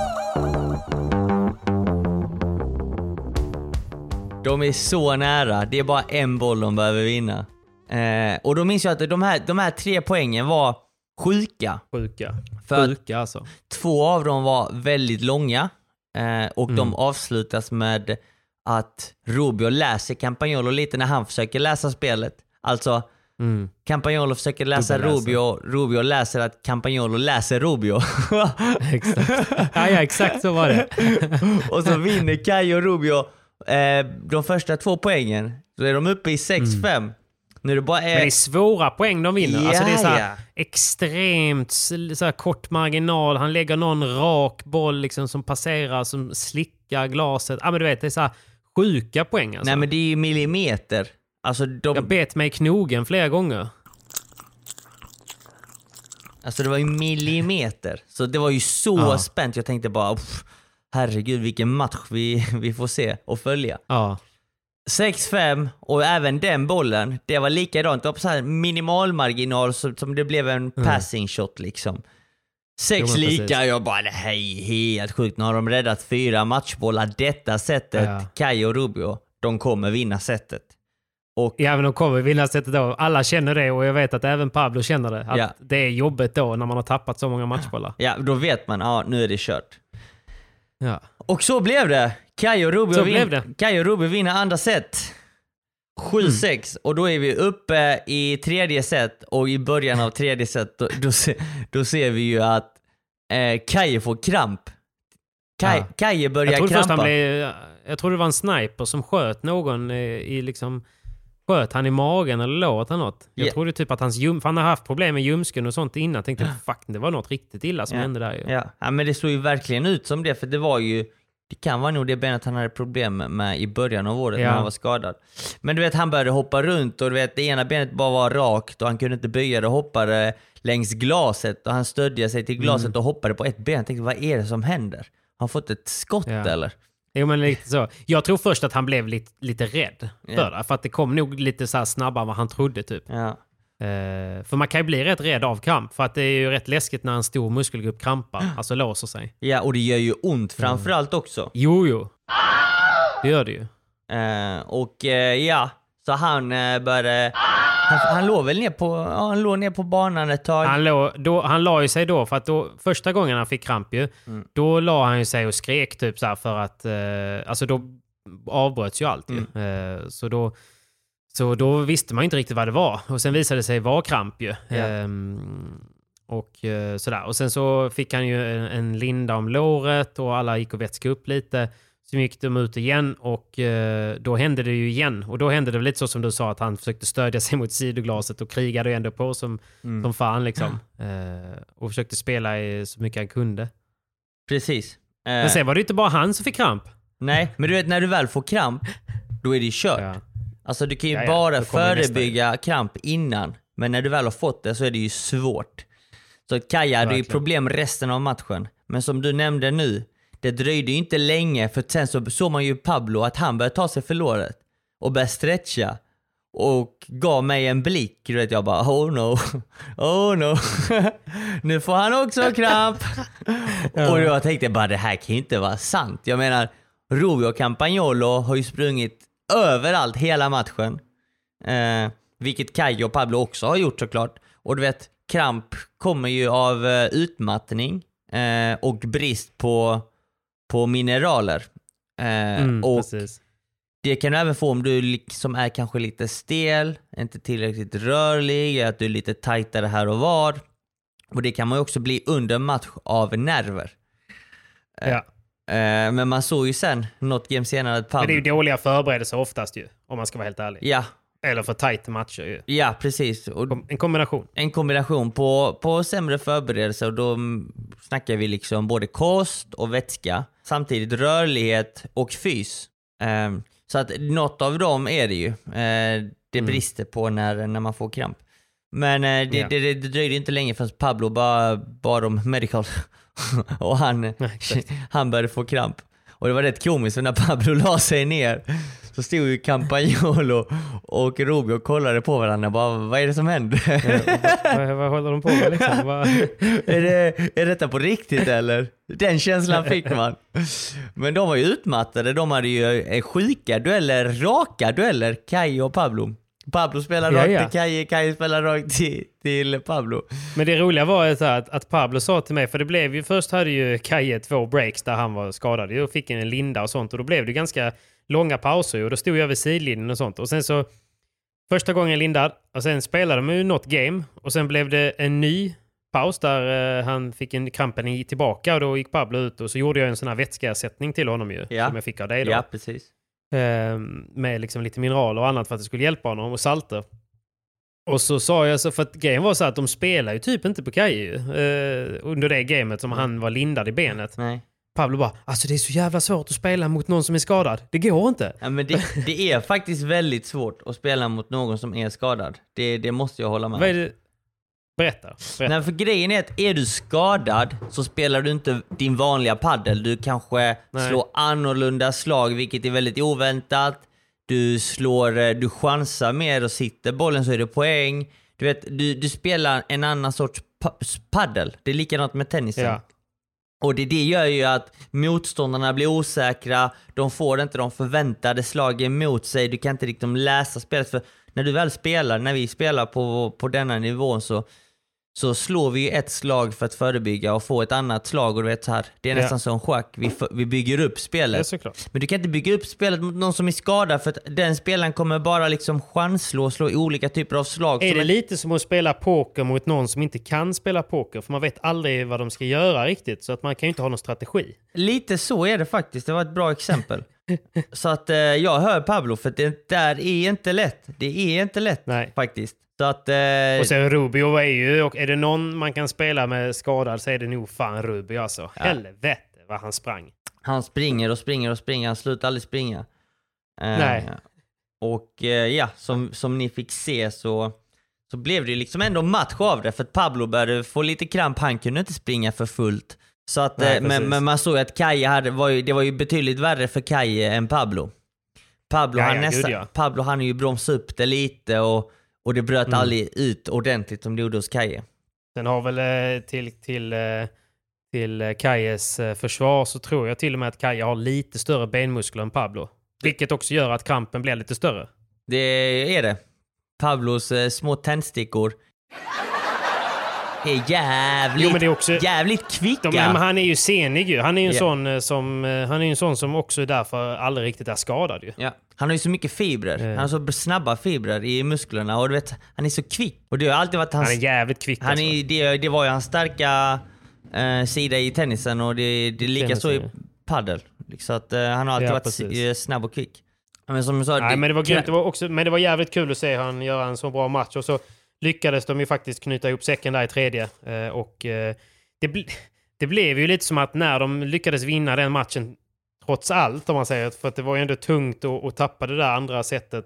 De är så nära. Det är bara en boll de behöver vinna. Eh, och då minns jag att de här, de här tre poängen var sjuka. Sjuka. För sjuka alltså. Två av dem var väldigt långa. Eh, och mm. de avslutas med att Rubio läser Campagnolo lite när han försöker läsa spelet. Alltså, mm. Campagnolo försöker läsa Rubio, Rubio läser att Campagnolo läser Rubio. Exakt. Ja, ja, exakt så var det. Och så vinner Kai och Rubio eh, de första två poängen. Så är de uppe i sex fem. Mm. Nu är det bara, eh... Men det är svåra poäng de vinner. Ja, alltså det är så här ja. extremt så här kort marginal. Han lägger någon rak boll liksom, som passerar, som slickar glaset. Ja, men du vet, det är så här sjuka poäng. Alltså. Nej, men det är ju millimeter. Alltså de... Jag bet mig i knogen flera gånger. Alltså det var ju millimeter. Så det var ju så ja. spänt. Jag tänkte bara, herregud vilken match vi, vi får se och följa. Ja. sex fem och även den bollen, det var likadant. Det var på så här minimalmarginal som, som det blev en mm. passing shot liksom. Sex jo, lika, precis. Jag bara, det här är helt sjukt. Nu har de räddat fyra matchbollar detta sättet. Ja. Kai och Rubio, de kommer vinna sättet. Och ja, men de kommer vinna sättet då. Alla känner det och jag vet att även Pablo känner det. Att ja. det är jobbigt då när man har tappat så många matchbollar. Ja, då vet man, ja, nu är det kört. Ja. Och så blev det. Kai och Rubio, vin- Kai och Rubio vinner andra set. sju sex. Mm. Och då är vi uppe i tredje set. Och i början av tredje set då, då, se, då ser vi ju att eh, Kai får kramp. Kai, ja. Kai börjar jag krampa. Han blev, jag tror det var en sniper som sköt någon i, i liksom... Sköt han i magen eller låt han något? Jag yeah. trodde typ att hans ljum... För han har haft problem med ljumsken och sånt innan. Jag tänkte, fuck, det var något riktigt illa som ja. hände där ju. Ja. ja, men det såg ju verkligen ut som det. För det var ju Det kan vara nog det benet han hade problem med i början av året ja. när han var skadad. Men du vet, han började hoppa runt och du vet, det ena benet bara var rakt och han kunde inte böja det och hoppade längs glaset och han stödde sig till glaset mm. och hoppade på ett ben. Jag tänkte, vad är det som händer? Har han fått ett skott ja. eller? Jo, men lite så. Jag tror först att han blev lite, lite rädd för ja. det. För att det kom nog lite så här snabbare än vad han trodde typ. Ja. Uh, för man kan ju bli rätt rädd av kramp. För att det är ju rätt läskigt när en stor muskelgrupp krampar. Alltså låser sig. Ja, och det gör ju ont framförallt också. Jo, jo. Det gör det ju. Uh, och uh, ja, så han uh, började... Han, han låg väl ner på, ja, han låg ner på banan ett tag. Han, låg, då, han la ju sig då, för att då, första gången han fick kramp ju, mm. då la han ju sig och skrek typ så här för att, uh, alltså då avbröts ju allt ju. Mm. Uh, så då... Så då visste man inte riktigt vad det var. Och sen visade det sig vara kramp ju. Yeah. Ehm, och uh, sådär. Och sen så fick han ju en, en linda om låret och alla gick och vätskade upp lite. Så gick de ut igen och uh, då hände det ju igen. Och då hände det väl lite så som du sa, att han försökte stödja sig mot sidoglaset och krigade ändå på som, mm. som fan liksom. Uh, och försökte spela i så mycket han kunde. Precis. Uh, men sen var det inte bara han som fick kramp. Nej, men du vet, när du väl får kramp, då är det kört. Ja. Alltså du kan ju ja, ja. bara förebygga kramp innan. Men när du väl har fått det så är det ju svårt. Så Kaja hade ju problem resten av matchen. Men som du nämnde nu, det dröjde ju inte länge. För sen så såg man ju Pablo att han började ta sig för låret. Och började stretcha. Och gav mig en blick. Du vet, jag bara, oh no. Oh no. Nu får han också kramp. Ja. Och jag tänkte bara, det här kan ju inte vara sant. Jag menar, Rubio Campagnolo har ju sprungit överallt hela matchen. Eh, vilket Kaj och Pablo också har gjort såklart. Och du vet, kramp kommer ju av eh, utmattning eh, och brist på, på mineraler. Eh, mm, och precis. Det kan du även få om du liksom är kanske lite stel, inte tillräckligt rörlig, att du är lite tajtare här och var. Och det kan man ju också bli under match av nerver. Eh, ja. Men man såg ju sen något game senare att Pablo... Men det är ju dåliga förberedelser oftast ju, om man ska vara helt ärlig. Ja. Eller för tajta matcher ju. Ja, precis. Och en kombination. En kombination på, på sämre förberedelser. Och då snackar vi liksom både kost och vätska. Samtidigt rörlighet och fys. Um, så att något av dem är det ju. Uh, det brister mm. på när, när man får kramp. Men uh, det, yeah. det, det, det dröjde inte länge förrän Pablo bara bad om medical... och han, han började få kramp. Och det var rätt komiskt, för när Pablo la sig ner så stod ju Campagnolo och Rubio och kollade på varandra. Bara, vad är det som händer? Ja, vad, vad håller de på med liksom? Vad... är, det, är detta på riktigt eller? Den känslan fick man. Men de var ju utmattade. De hade ju sjuka dueller, raka dueller, Kaj och Pablo. Pablo spelar rakt ja, ja. till Kaj, Kaj spelar rakt till, till Pablo. Men det roliga var så att, att Pablo sa till mig, för det blev ju, först hade ju Kaj två breaks där han var skadad och fick en linda och sånt, och då blev det ganska långa pauser och då stod jag vid sidlinjen och sånt. Och sen så, första gången lindad, och sen spelade de ju något game och sen blev det en ny paus där uh, han fick en krampen i tillbaka och då gick Pablo ut och så gjorde jag en sån här vätskeersättning till honom ju, ja. som jag fick av dig då. Ja, precis. Med liksom lite mineraler och annat för att det skulle hjälpa honom och salter. Och så sa jag så, för att grejen var så att de spelar ju typ inte på Kaj eh, under det gamet som mm. han var lindad i benet. Nej. Pablo bara, alltså det är så jävla svårt att spela mot någon som är skadad. Det går inte. Ja, men det, det är faktiskt väldigt svårt att spela mot någon som är skadad. Det, det måste jag hålla med. Vad är det? Berätta. Berätta. Nej, för grejen är att är du skadad så spelar du inte din vanliga paddel. Du kanske Nej. slår annorlunda slag, vilket är väldigt oväntat. Du slår, du chansar mer och sitter bollen så är det poäng. Du vet, du, du spelar en annan sorts paddel. Det är likadant med tennisen. Ja. Och det, det gör ju att motståndarna blir osäkra. De får inte de förväntade slagen mot sig. Du kan inte riktigt läsa spelet. För när du väl spelar, när vi spelar på, på denna nivån så, så slår vi ett slag för att förebygga och få ett annat slag. Och du vet så här, det är nästan ja. som schack. Vi, vi bygger upp spelet. Men du kan inte bygga upp spelet mot någon som är skadad, för att den spelaren kommer bara liksom chansslå och slå i olika typer av slag. Är det en... lite som att spela poker mot någon som inte kan spela poker? För man vet aldrig vad de ska göra riktigt, så att man kan ju inte ha någon strategi. Lite så är det faktiskt. Det var ett bra exempel. Så att eh, jag hör Pablo, för det där är inte lätt. Det är inte lätt Nej. faktiskt. Så att, eh... Och sen Rubio är ju, och är det någon man kan spela med skadad så är det nog fan Rubio alltså. Ja. Helvete vad han sprang. Han springer och springer och springer. Han slutar aldrig springa. Nej. Eh, och eh, ja, som, som ni fick se så, så blev det liksom ändå match av det. För att Pablo började få lite kramp. Han kunde inte springa för fullt. Så att, Nej, men, men man såg att Kaje hade, var ju, det var ju betydligt värre för Kaje än Pablo. Pablo, ja, han ja, nästan, ja. Pablo han ju bromsat upp det lite och, och det bröt mm. aldrig ut ordentligt som det gjorde hos Kaje. Sen har väl till, till, till Kajes försvar så tror jag till och med att Kaje har lite större benmuskler än Pablo. Vilket också gör att krampen blir lite större. Det är det. Pablos eh, små tändstickor är jävligt, jo, men det är också, jävligt kvicka. De, men han är ju senig ju. Han är ju en, yeah. sån, som, han är en sån som också därför aldrig riktigt är skadad ju. Ja. Han har ju så mycket fibrer. Yeah. Han har så snabba fibrer i musklerna. Och du vet, han är så kvick. Och det har alltid varit hans, han är jävligt kvick. Han är, det, det var ju hans starka eh, sida i tennisen. Och det, det är lika Tennisen, så i paddel. Så att, eh, han har alltid ja, varit precis. snabb och kvick. Men som sa, Nej, det, men det var grymt. Det var också, men det var jävligt kul att se han göra en så bra match. Och så lyckades de ju faktiskt knyta ihop säcken där i tredje. Eh, och eh, det, bl- det blev ju lite som att när de lyckades vinna den matchen, trots allt om man säger, för att det var ju ändå tungt att, att tappa det där andra sättet.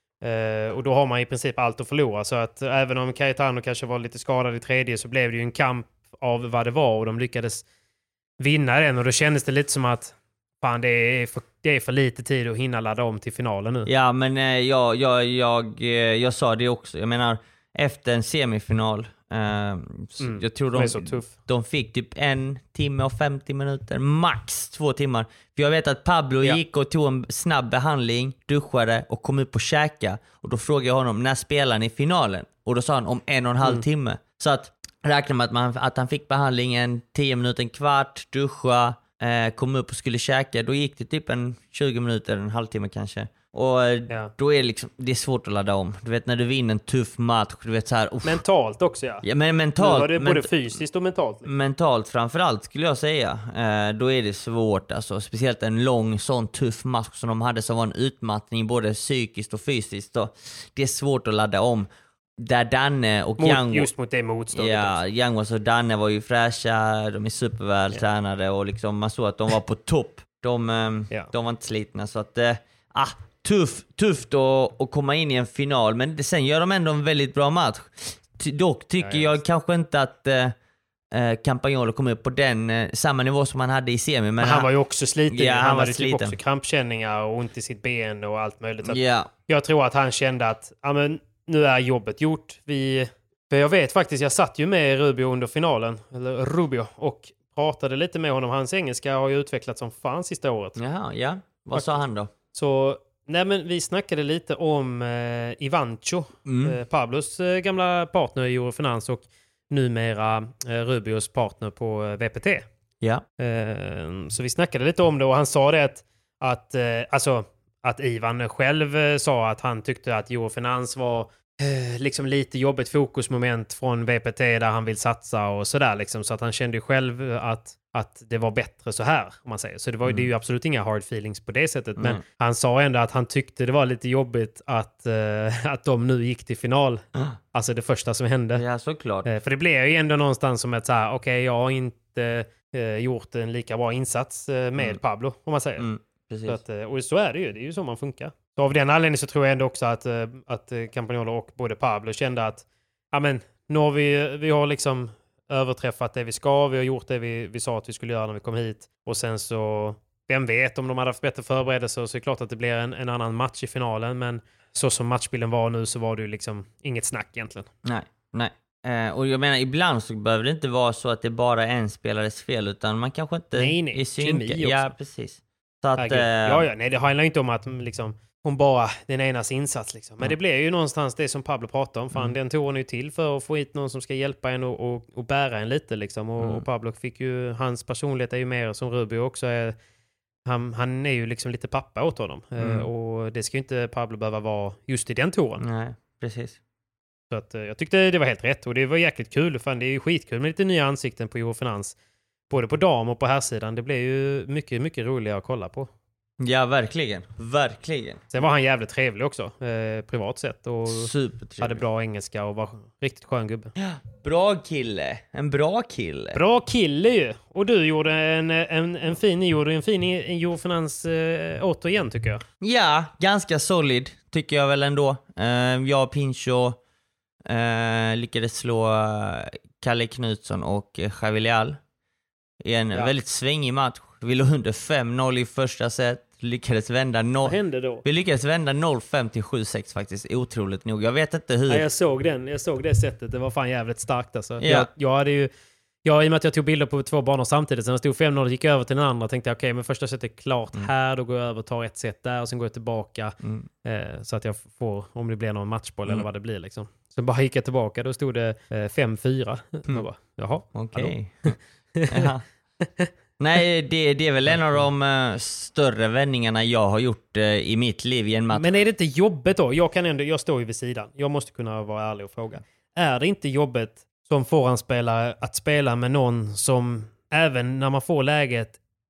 Eh, och då har man i princip allt att förlora. Så att även om Cayetano kanske var lite skadad i tredje så blev det ju en kamp av vad det var. Och de lyckades vinna den. Och då kändes det lite som att fan, det är för, det är för lite tid att hinna ladda om till finalen nu. Ja, men eh, jag, jag, jag, eh, jag sa det också. Jag menar, efter en semifinal eh, mm, jag tror de, så tuff. de fick typ en timme och femtio minuter, max två timmar. För jag vet att Pablo ja. gick och tog en snabb behandling, duschade och kom upp och käka. Och då frågade jag honom, när spelar ni finalen? Och då sa han om en och en halv mm. timme. Så att räkna med att, man, att han fick behandlingen tio minuter, en kvart, duscha, eh, kom upp och skulle käka. Då gick det typ en tjugo minuter, en halvtimme kanske. Och ja. då är det liksom, det är svårt att ladda om. Du vet när du vinner en tuff match, du vet så här. Uff. Mentalt också ja. Ja, men mentalt. Var det både ment- fysiskt och mentalt. Liksom. Mentalt framförallt skulle jag säga. Eh, då är det svårt alltså. Speciellt en lång sån tuff match som de hade som var en utmattning både psykiskt och fysiskt. Då. Det är svårt att ladda om. Där Danne och mot, Young... Just mot det motståndet. Ja, Young och Danne var ju fräscha. De är superväl yeah. tränade och liksom man såg att de var på topp. De, eh, yeah. de var inte slitna så att... Eh, ah, Tuff, tufft att, att komma in i en final, men sen gör de ändå en väldigt bra match. Ty, dock tycker ja, jag kanske inte att eh, Campagnolo kom upp på den eh, samma nivå som han hade i semi. Men, men han, han var ju också sliten. Ja, han, han var hade sliten. Typ också krampkänningar och ont i sitt ben och allt möjligt. Så ja. Jag tror att han kände att ja, men, nu är jobbet gjort. Vi, för jag vet faktiskt, jag satt ju med Rubio under finalen, eller Rubio, och pratade lite med honom. Hans engelska har ju utvecklats som fan sista året. Jaha, ja. Vad sa han då? Så... Nej, men vi snackade lite om eh, Ivancho, mm. eh, Pablos eh, gamla partner i Eurofinans och numera eh, Rubios partner på eh, V P T. Ja. Eh, så vi snackade lite om det och han sa det att, att, eh, alltså, att Ivan själv eh, sa att han tyckte att Eurofinans var eh, liksom lite jobbigt fokusmoment från V P T där han vill satsa och sådär liksom, så att han kände själv att att det var bättre så här, om man säger. Så det var mm. det är ju absolut inga hard feelings på det sättet. Men mm. han sa ändå att han tyckte det var lite jobbigt att, uh, att de nu gick till final. Mm. Alltså det första som hände. Ja, såklart. Uh, för det blev ju ändå någonstans som ett så här, okej, okay, jag har inte uh, gjort en lika bra insats uh, med mm. Pablo, om man säger. Mm. Precis. Så att, uh, och så är det ju, det är ju så man funkar. Så av den anledningen så tror jag ändå också att, uh, att uh, Campagnolo och både Pablo kände att, ja men, nu har vi, vi har liksom överträffat det vi ska, vi har gjort det vi, vi sa att vi skulle göra när vi kom hit och sen så, vem vet om de hade haft bättre förberedelser så är det klart att det blir en, en annan match i finalen, men så som matchbilden var nu så var det ju liksom inget snack egentligen. Nej, nej. Eh, och jag menar, ibland så behöver det inte vara så att det bara är en spelares fel, utan man kanske inte nej, nej. är synka. Ja, precis. Så att, äh, ja, ja, nej, det handlar inte om att liksom om bara den enas insats liksom. Men mm. det blir ju någonstans det som Pablo pratar om. Fan, mm. den touren är ju till för att få hit någon som ska hjälpa en och, och, och bära en lite liksom. Och, mm. och Pablo fick ju, hans personlighet är ju mer som Rubio också är. Han, han är ju liksom lite pappa åt honom. Mm. Uh, och det ska ju inte Pablo behöva vara just i den touren. Nej, precis. Så att, uh, jag tyckte det var helt rätt. Och det var jäkligt kul. Fan, det är ju skitkul med lite nya ansikten på Eurofinans. Både på dam och på herrsidan. Det blir ju mycket, mycket roligare att kolla på. Ja, verkligen. Verkligen. Sen var han jävligt trevlig också, eh, privat sett. Och hade bra engelska och var riktigt skön gubbe. Bra kille. En bra kille. Bra kille ju. Och du gjorde en, en, en fin, ni gjorde en fin Jofinans eh, återigen tycker jag. Ja, ganska solid tycker jag väl ändå. Uh, jag och Pincho uh, lyckades slå Kalle Knutsson och Javi Leal i en ja. väldigt svängig match. Vi låg under fem noll i första set. Lyckades vända noll. Vad hände då? Vi lyckades vända noll fem till sju sex faktiskt. Otroligt nog. Jag vet inte hur. Ja, jag såg den. Jag såg det sättet. Det var fan jävligt starkt alltså. Ja. Jag, jag hade ju... Jag, i och med att jag tog bilder på två banor samtidigt. Sen jag stod fem noll och gick över till den andra. Tänkte jag, okej, okay, men första set är klart mm. här. Då går jag över och tar ett set där. Och sen går jag tillbaka. Mm. Eh, så att jag får, om det blir någon matchboll mm. eller vad det blir liksom. Så bara gick jag tillbaka. Då stod det eh, fem fyra. Mm. Jag bara, jaha. Okej. Okay. Nej, det, det är väl en av de uh, större vändningarna jag har gjort uh, i mitt liv i en match. Men är det inte jobbet då? Jag, kan ändå, jag står ju vid sidan. Jag måste kunna vara ärlig och fråga. Är det inte jobbet som forehandspelare att spela med någon som även när man får läget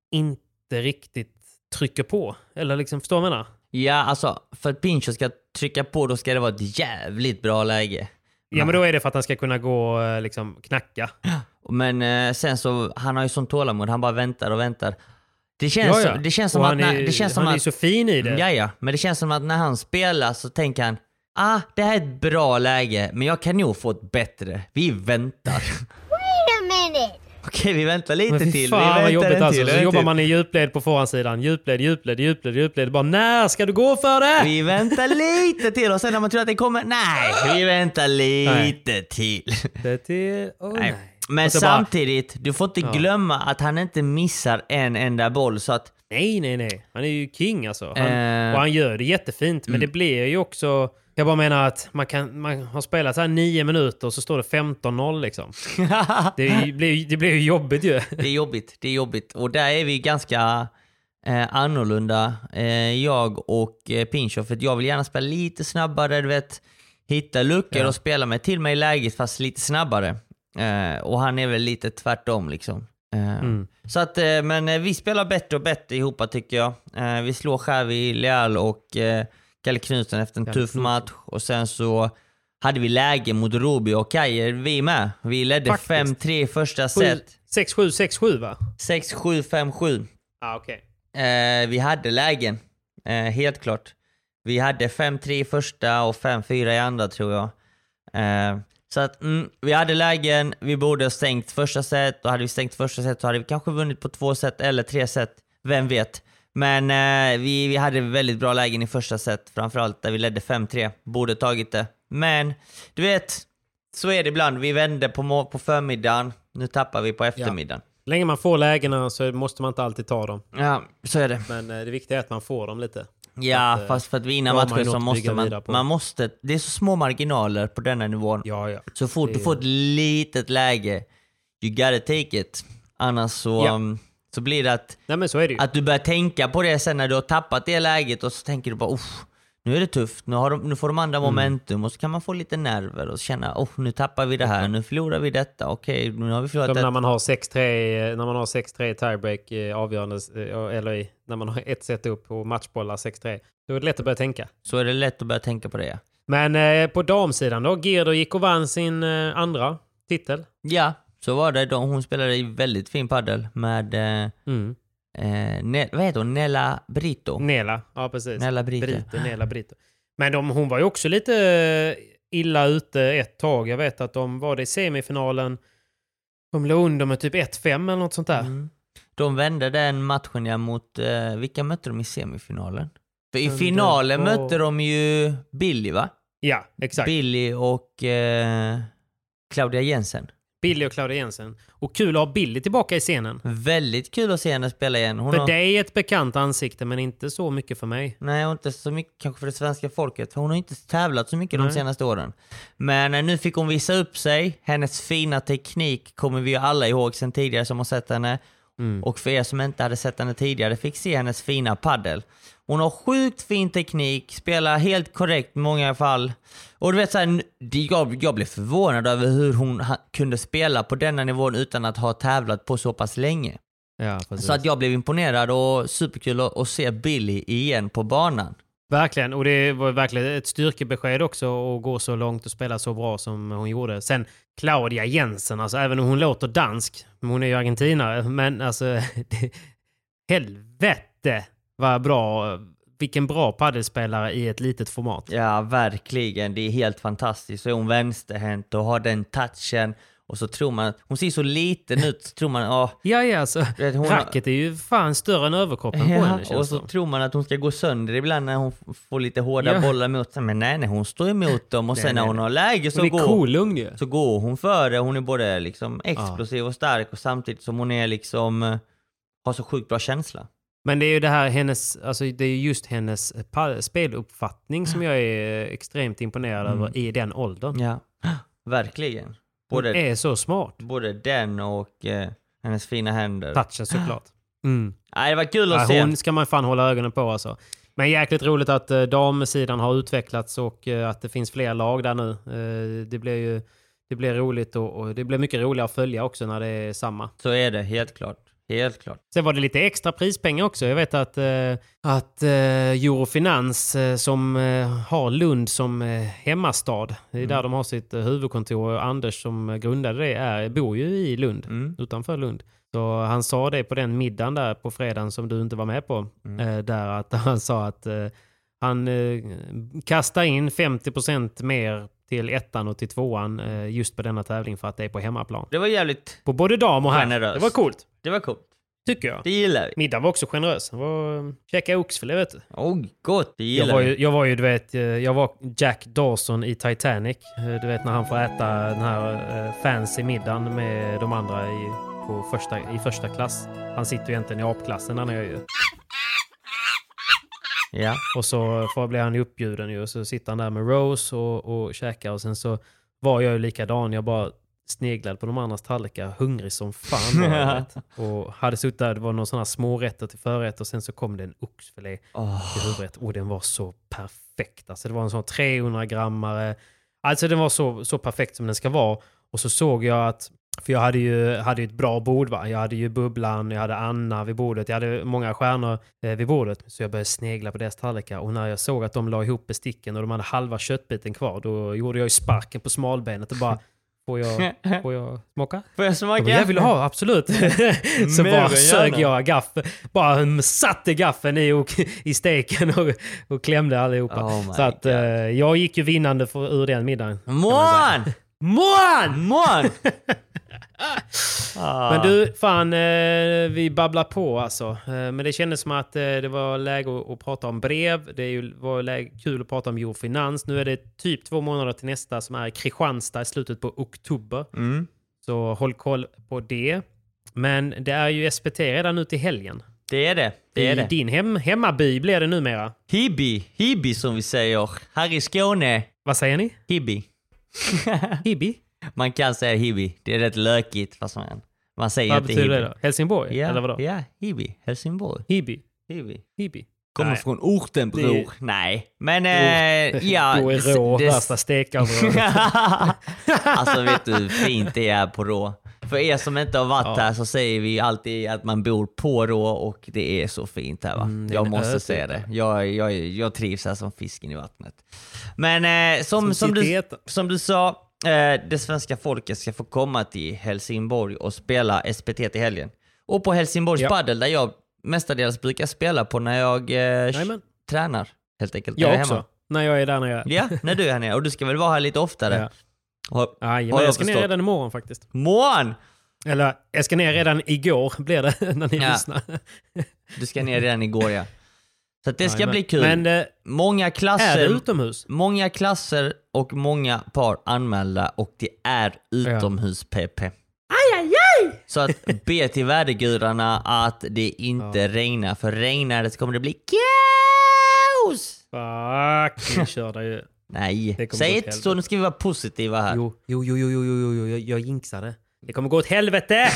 inte riktigt trycker på? Eller liksom, förstår man det? Ja, alltså för att Pincho ska trycka på då ska det vara ett jävligt bra läge. Ja, men då är det för att han ska kunna gå liksom knacka. Men eh, sen så, han har ju sån tålamod, han bara väntar och väntar. Det känns, ja, ja. Det känns som och att... Han är, när, det känns han som är att, så fin i det. Ja, ja. Men det känns som att när han spelar så tänker han, ah, det här är ett bra läge, men jag kan nog få ett bättre. Vi väntar. Wait a minute! Okej, vi väntar lite men till. Fan, vi väntar jobbigt till. Alltså. Så jobbar man i djupled på förhandssidan. Djupled, djupled, djupled, djupled. Bara, när ska du gå för det? Vi väntar lite till. Och sen när man tror att det kommer, nej, vi väntar lite nej. till. Det till, oh, nej. nej. Men samtidigt, bara, du får inte ja. glömma att han inte missar en enda boll. Så att, nej, nej, nej. Han är ju king alltså. Han, eh, och han gör det jättefint. Men mm. det blir ju också... Jag bara menar att man, kan, man har spelat så här nio minuter och så står det femton noll liksom. det, blir, det blir ju jobbigt ju. Det är jobbigt, det är jobbigt. Och där är vi ganska eh, annorlunda, eh, jag och eh, Pincho. För jag vill gärna spela lite snabbare, du vet. Hitta luckor ja. och spela med till mig i läget fast lite snabbare. Eh, och han är väl lite tvärtom liksom. Eh, mm. Så att, eh, men eh, vi spelar bättre och bättre ihop tycker jag. Eh, vi slår Javi Leal och... Eh, Kalle Knutsson efter en tuff match. Och sen så hade vi läge mot Rubio och Kajer. Vi med. Vi ledde fem tre första set. sex sju, sex sju va? sex sju, fem sju. Ah, okej. Okay. Eh, vi hade lägen. Eh, helt klart. Vi hade fem tre i första och fem fyra i andra tror jag. Eh, så att mm, vi hade lägen. Vi borde ha stängt första set. Och hade vi stängt första set så hade vi kanske vunnit på två set eller tre set. Vem vet. Men eh, vi, vi hade väldigt bra lägen i första set. Framförallt där vi ledde fem tre. Borde tagit det. Men du vet, så är det ibland. Vi vände på, på förmiddagen. Nu tappar vi på eftermiddagen. Ja. Länge man får lägena så måste man inte alltid ta dem. Ja, så är det. Men eh, det viktiga är att man får dem lite. Ja, att, fast för att vinna matcher så måste man, man måste, det är så små marginaler på denna nivån. Ja, ja. Så fort det, du får ett litet läge, you gotta take it. Annars så... Ja. Um, Så blir det att, Nej, men så är det ju. att du börjar tänka på det sen när du har tappat det läget och så tänker du bara, nu är det tufft, nu, har de, nu får de andra mm. momentum och så kan man få lite nerver och känna, oh, nu tappar vi det här, nu förlorar vi detta, okej, nu har vi förlorat Som det. när man har sex tre, när man har sex tre tiebreak eh, avgörande, eh, eller i, när man har ett set upp och matchbollar sex tre, då är det lätt att börja tänka. Så är det lätt att börja tänka på det, ja. Men eh, på damsidan då, Gerdo gick och vann sin eh, andra titel. Ja. Så var det då, hon spelade i väldigt fin paddel med eh, mm. eh, ne, vad heter hon? Nella Brito. Nella, ja precis. Nella Brito. Brito, Nella Brito. Men de, hon var ju också lite illa ute ett tag. Jag vet att de var det i semifinalen. De låg under med typ ett fem eller något sånt där. Mm. De vände den matchen ja, mot, eh, vilka mötte de i semifinalen? För i finalen var... mötte de ju Billy va? Ja, exakt. Billy och eh, Claudia Jensen. Billy och Claudia Jensen. Och kul att ha Billy tillbaka i scenen. Väldigt kul att se henne spela igen. Hon för har... dig är ett bekant ansikte, men inte så mycket för mig. Nej, och inte så mycket kanske för det svenska folket. För hon har inte tävlat så mycket Nej. de senaste åren. Men nu fick hon visa upp sig. Hennes fina teknik kommer vi ju alla ihåg sedan tidigare som har sett henne. Mm. Och för er som inte hade sett henne tidigare fick se hennes fina paddel. Hon har sjukt fin teknik, spelar helt korrekt i många fall. Och du vet så här, jag, jag blev förvånad över hur hon ha, kunde spela på denna nivån utan att ha tävlat på så pass länge. Ja, så att jag blev imponerad och superkul att, att se Billie igen på banan. Verkligen, och det var verkligen ett styrkebesked också att gå så långt och spela så bra som hon gjorde. Sen Claudia Jensen, alltså även om hon låter dansk, hon är ju argentinare, men alltså det, helvete vad bra, vilken bra paddelspelare i ett litet format. Ja, verkligen, det är helt fantastiskt. Så är hon vänsterhänt och har den touchen. Och så tror man, hon ser så liten ut, så tror man, åh. Ja, ja, alltså, vet, hon racket är ju fan större än överkroppen ja, på henne. Och så då. tror man att hon ska gå sönder ibland när hon får lite hårda ja. bollar mot sig. Men nej, nej, hon står emot dem och nej, sen när hon har läge så, går, cool, ja. så går hon före. Hon är både liksom explosiv ja. och stark och samtidigt som hon är liksom, har så sjukt bra känsla. Men det är ju det här hennes, alltså det är just hennes speluppfattning som jag är extremt imponerad mm. över i den åldern. Ja, verkligen. Både, hon är så smart. Både den och eh, hennes fina händer. Touchen såklart. Mm. Nej, det var kul att ja, se. Hon ska man fan hålla ögonen på alltså. Men jäkligt roligt att eh, damsidan har utvecklats och eh, att det finns fler lag där nu. Eh, det blir ju det blir roligt och, och det blir mycket roligare att följa också när det är samma. Så är det, helt klart. Helt klart. Sen var det lite extra prispengar också. Jag vet att, eh, att eh, Eurofinans eh, som eh, har Lund som eh, hemmastad. Det är mm. där de har sitt eh, huvudkontor. Anders som grundade det är, bor ju i Lund, mm. utanför Lund. Så han sa det på den middagen där på fredagen som du inte var med på. Mm. Eh, där att han sa att eh, han eh, kastar in femtio procent mer till ettan och till tvåan eh, just på denna tävling för att det är på hemmaplan. Det var jävligt på både dam och här. Generös. Det var coolt. Det var coolt. Tycker jag. Det gillar vi. Middagen var också generös. Det var käka oxfilé, vet du. Åh, oh, gott. Det gillar jag var, vi. ju, jag var ju, du vet, jag var Jack Dawson i Titanic. Du vet när han får äta den här fancy middagen med de andra i, på första, i första klass. Han sitter ju egentligen i apklassen där nere ju. Ja. Och så får, blir han uppbjuden ju. Och så sitter han där med Rose och, och käkar. Och sen så var jag ju likadan. Jag bara sneglade på de andras tallrikar, hungrig som fan var jag, vet. Och hade suttit där, det var någon sån här små rätter till förrätt och sen så kom det en oxfilé oh. till huvudrätt och den var så perfekt. Alltså det var en sån trehundra grammare. Alltså den var så, så perfekt som den ska vara. Och så såg jag att, för jag hade ju hade ett bra bord, va? Jag hade ju Bubblan, jag hade Anna vid bordet, jag hade många stjärnor eh, vid bordet. Så jag började snegla på deras tallrikar och när jag såg att de la ihop besticken och de hade halva köttbiten kvar, då gjorde jag ju sparken på smalbenet och bara Får jag, får jag smaka? Får jag smaka? Jag vill ha, absolut. Så Men bara sög jag gaffeln. Bara satte gaffeln i, och, i steken och, och klämde allihopa. Oh så att eh, jag gick ju vinnande för, ur den middagen. Mån! Mån! Mån! ah. Men du, fan, eh, vi babblar på alltså. Eh, men det kändes som att eh, det var läge att, att prata om brev. Det är ju, var läge, kul att prata om Eurofinans. Nu är det typ två månader till nästa som är Kristianstad i slutet på oktober. Mm. Så håll koll på det. Men det är ju S P T redan nu till helgen. Det är det. det, är I det. din hem, hemmaby blir det numera. Hibi. Hibi som vi säger. Här i Skåne. Vad säger ni? Hibi. Hibi? Man kan säga Hibi. Det är rätt lökigt fast man, man säger vad inte betyder Hibi. Det då? Helsingborg? Ja, eller vadå? Ja, Hibi. Helsingborg. Hibi. Hibi. Hibi. Kommer Nej. från orten, bror. Det... Nej. Men, äh, ja. Då är rå det... värsta stekarbrödet. Alltså, vet du hur fint det är på Rå? För er som inte har varit ja. här så säger vi alltid att man bor på Rå och det är så fint här, va? Mm, jag måste säga det. Jag, jag, jag trivs här som fisken i vattnet. Men äh, som, som, som, du, som du sa, Eh, det svenska folket ska få komma till Helsingborg och spela S P T till helgen. Och på Helsingborgs ja. paddel där jag mestadels brukar spela på när jag eh, tränar. Helt enkelt. Jag är också. Hemma. När jag är där nere. Ja, när du är här nere. Och du ska väl vara här lite oftare. Ja. Har, ja, har men jag, jag ska förstått. ner redan imorgon faktiskt. Morgon! Eller jag ska ner redan igår blir det när ni ja. lyssnar. Du ska ner redan igår, ja. Så att det ska ja, bli kul. Men eh, många klasser, är det utomhus? Många klasser och många par anmälda och det är utomhus P P. Aj, aj, aj! Så att be till värdegudarna att det inte ja. regnar. För regnar det så kommer det bli kaos! Fuck, ni kör det ju. Nej, säg inte så. Nu ska vi vara positiva här. Jo, jo, jo, jo, jo, jo, jo jag, jag jinxade. Det kommer gå åt helvete!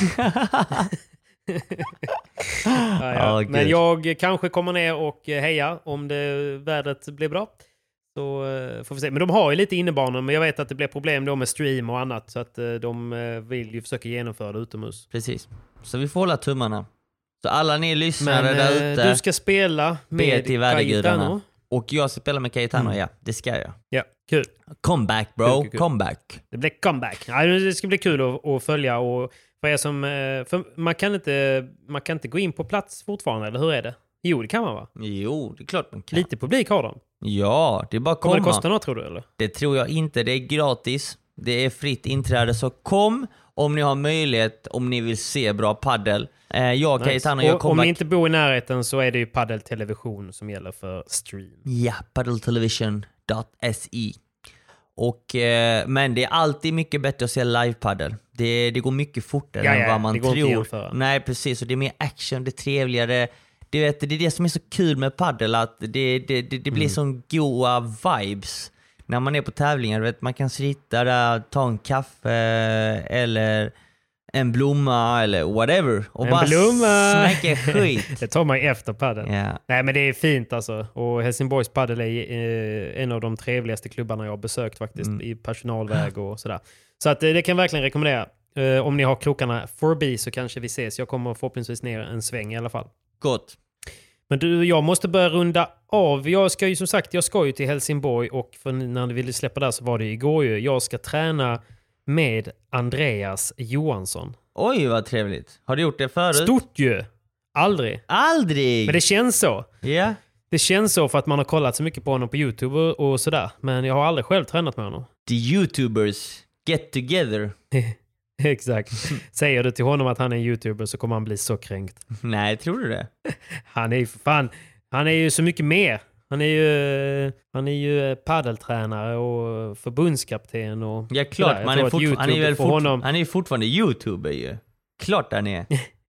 ja, ja. Oh, men jag kanske kommer ner och heja om det vädret blir bra. Så uh, får vi se. Men de har ju lite innebanor, men jag vet att det blir problem då med stream och annat. Så att uh, de uh, vill ju försöka genomföra det utomhus. Precis. Så vi får hålla tummarna. Så alla ni lyssnare Men där eh, ute, du ska spela med till värdegudarna. Cayetano. Och jag ska spela med Cayetano, Mm. ja. Det ska jag. Ja, kul. Comeback bro, Kul, kul, kul. comeback. Det blir comeback. Ja, det ska bli kul att, att följa. Och för er som, eh, för man, kan inte, man kan inte gå in på plats fortfarande, eller hur är det? Jo, det kan man va? Jo, det är klart man kan. Lite publik har de. Ja, det är bara att komma. Kommer det kosta något tror du eller? Det tror jag inte, det är gratis. Det är fritt inträde, så kom om ni har möjlighet, om ni vill se bra paddel. Eh, jag, Nice. Cayetano, jag Och kommer... om ni inte bor i närheten så är det ju paddeltelevision som gäller för stream. Ja, paddeltelevision dot se. Och, eh, men det är alltid mycket bättre att se live-paddel. Det, det går mycket fortare Ja, än ja, vad man det går inte att tror. jämföra. Nej, precis. Och det är mer action, det är trevligare. Du vet, det är det som är så kul med paddel, att det, det, det, det blir Mm. sån goa vibes. När man är på tävlingar, vet, man kan sitta där, ta en kaffe eller en blomma eller whatever. Och En bara blomma! snacka skit. Det tar man efter padel. Ja. Nej men det är fint alltså. Och Helsingborgs padel är eh, en av de trevligaste klubbarna jag har besökt faktiskt. Mm. I personalväg och sådär. Så att, eh, det kan jag verkligen rekommendera. Eh, om ni har krokarna förbi så kanske vi ses. Jag kommer förhoppningsvis ner en sväng i alla fall. Gott. Men du, jag måste börja runda av. Jag ska ju som sagt, jag ska ju till Helsingborg och för när ni ville släppa där så var det igår ju. Jag ska träna med Andreas Johansson. Oj, vad trevligt. Har du gjort det förut? Stort ju! Aldrig. Aldrig! Men det känns så. Ja. Yeah. Det känns så för att man har kollat så mycket på honom på YouTube och, och sådär. Men jag har aldrig själv tränat med honom. The YouTubers get together. Exakt. Säger du till honom att han är en YouTuber så kommer han bli så kränkt. Nej, tror du det? Han är ju fan, han är ju så mycket mer. Han är ju, han är ju paddeltränare och förbundskapten och ja, klart. sådär. Man är fortfar- han är väl fort- honom... han är ju fortfarande YouTuber ju. Klart han är.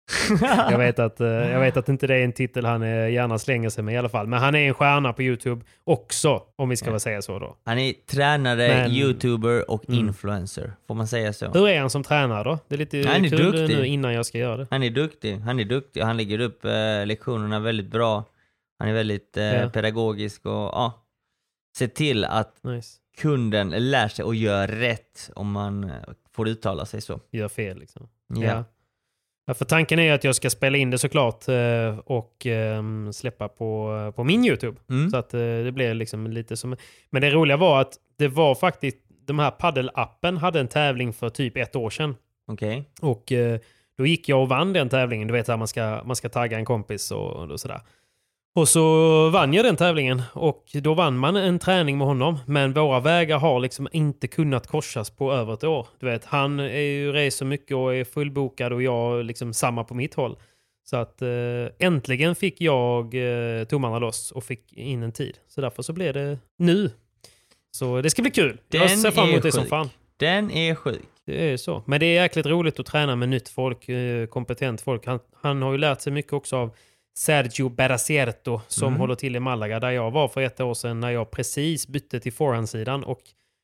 jag, vet att, jag vet att inte det är en titel han gärna slänger sig med i alla fall. Men han är en stjärna på YouTube också, om vi ska ja. väl säga så då. Han är tränare, Men... YouTuber och mm. influencer. Får man säga så? Hur är han som tränare då? Det är lite han är kul duktig. nu innan jag ska göra det. Han är duktig. Han är duktig. Han lägger upp eh, lektionerna väldigt bra. Han är väldigt eh, ja. pedagogisk och ja, ser till att nice. kunden lär sig och gör rätt, om man eh, får uttala sig så. Gör fel liksom. Ja. Ja. Ja, för tanken är att jag ska spela in det såklart eh, och eh, släppa på, på min YouTube. Mm. Så att eh, det blir liksom lite som... Men det roliga var att det var faktiskt... De här paddelappen hade en tävling för typ ett år sedan. Okej. Okay. Och eh, då gick jag och vann den tävlingen. Du vet att man ska, man ska tagga en kompis och, och sådär. Och så vann jag den tävlingen och då vann man en träning med honom. Men våra vägar har liksom inte kunnat korsas på över ett år. Du vet, han är ju reser mycket och är fullbokad och jag liksom samma på mitt håll. Så att eh, äntligen fick jag eh, tummarna loss och fick in en tid. Så därför så blev det nu. Så det ska bli kul. Den jag ser fram emot det sjuk. som fan. Den är sjuk. Det är så. Men det är jäkligt roligt att träna med nytt folk, eh, kompetent folk. Han, han har ju lärt sig mycket också av Sergio Beracierto som Mm. håller till i Malaga där jag var för ett år sedan när jag precis bytte till forehandsidan och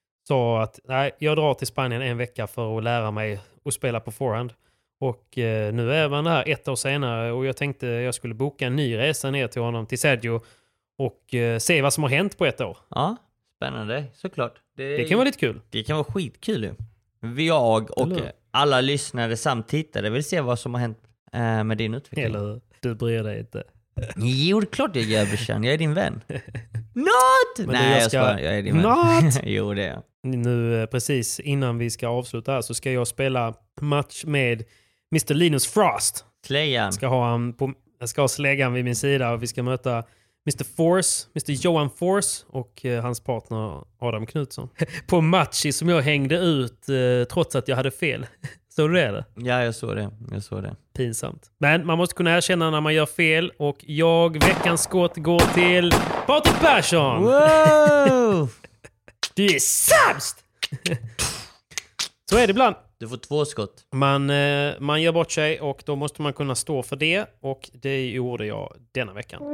sa att nej, jag drar till Spanien en vecka för att lära mig att spela på forehand. Och eh, nu är man här ett år senare och jag tänkte jag skulle boka en ny resa ner till honom, till Sergio och eh, se vad som har hänt på ett år. Ja, spännande, såklart. Det, Det kan vara lite kul. Det kan vara skitkul ju. Jag och Eller? alla lyssnare samt tittare vill se vad som har hänt äh, med din utveckling. Eller du bryr dig inte. Jo, det är klart jag gör, brorsan. Jag är din vän. Not! Men Nej, jag jag ska- ska... jag är din vän. Not! Jo, det är jag. Nu eh, precis innan vi ska avsluta här så ska jag spela match med mister Linus Frost. Släggan. Ska ha han på, jag ska ha släggan vid min sida och vi ska möta mister Force, mister Johan Force och eh, hans partner Adam Knutsson. På match som jag hängde ut eh, trots att jag hade fel. Såg du det eller? Ja, jag såg det. Jag såg det. Pinsamt. Men man måste kunna erkänna när man gör fel och jag, veckans skott går till Patrik Persson! Wow! Du är sämst! Så är det ibland. Du får två skott. Man, eh, man gör bort sig och då måste man kunna stå för det och det gjorde jag denna veckan.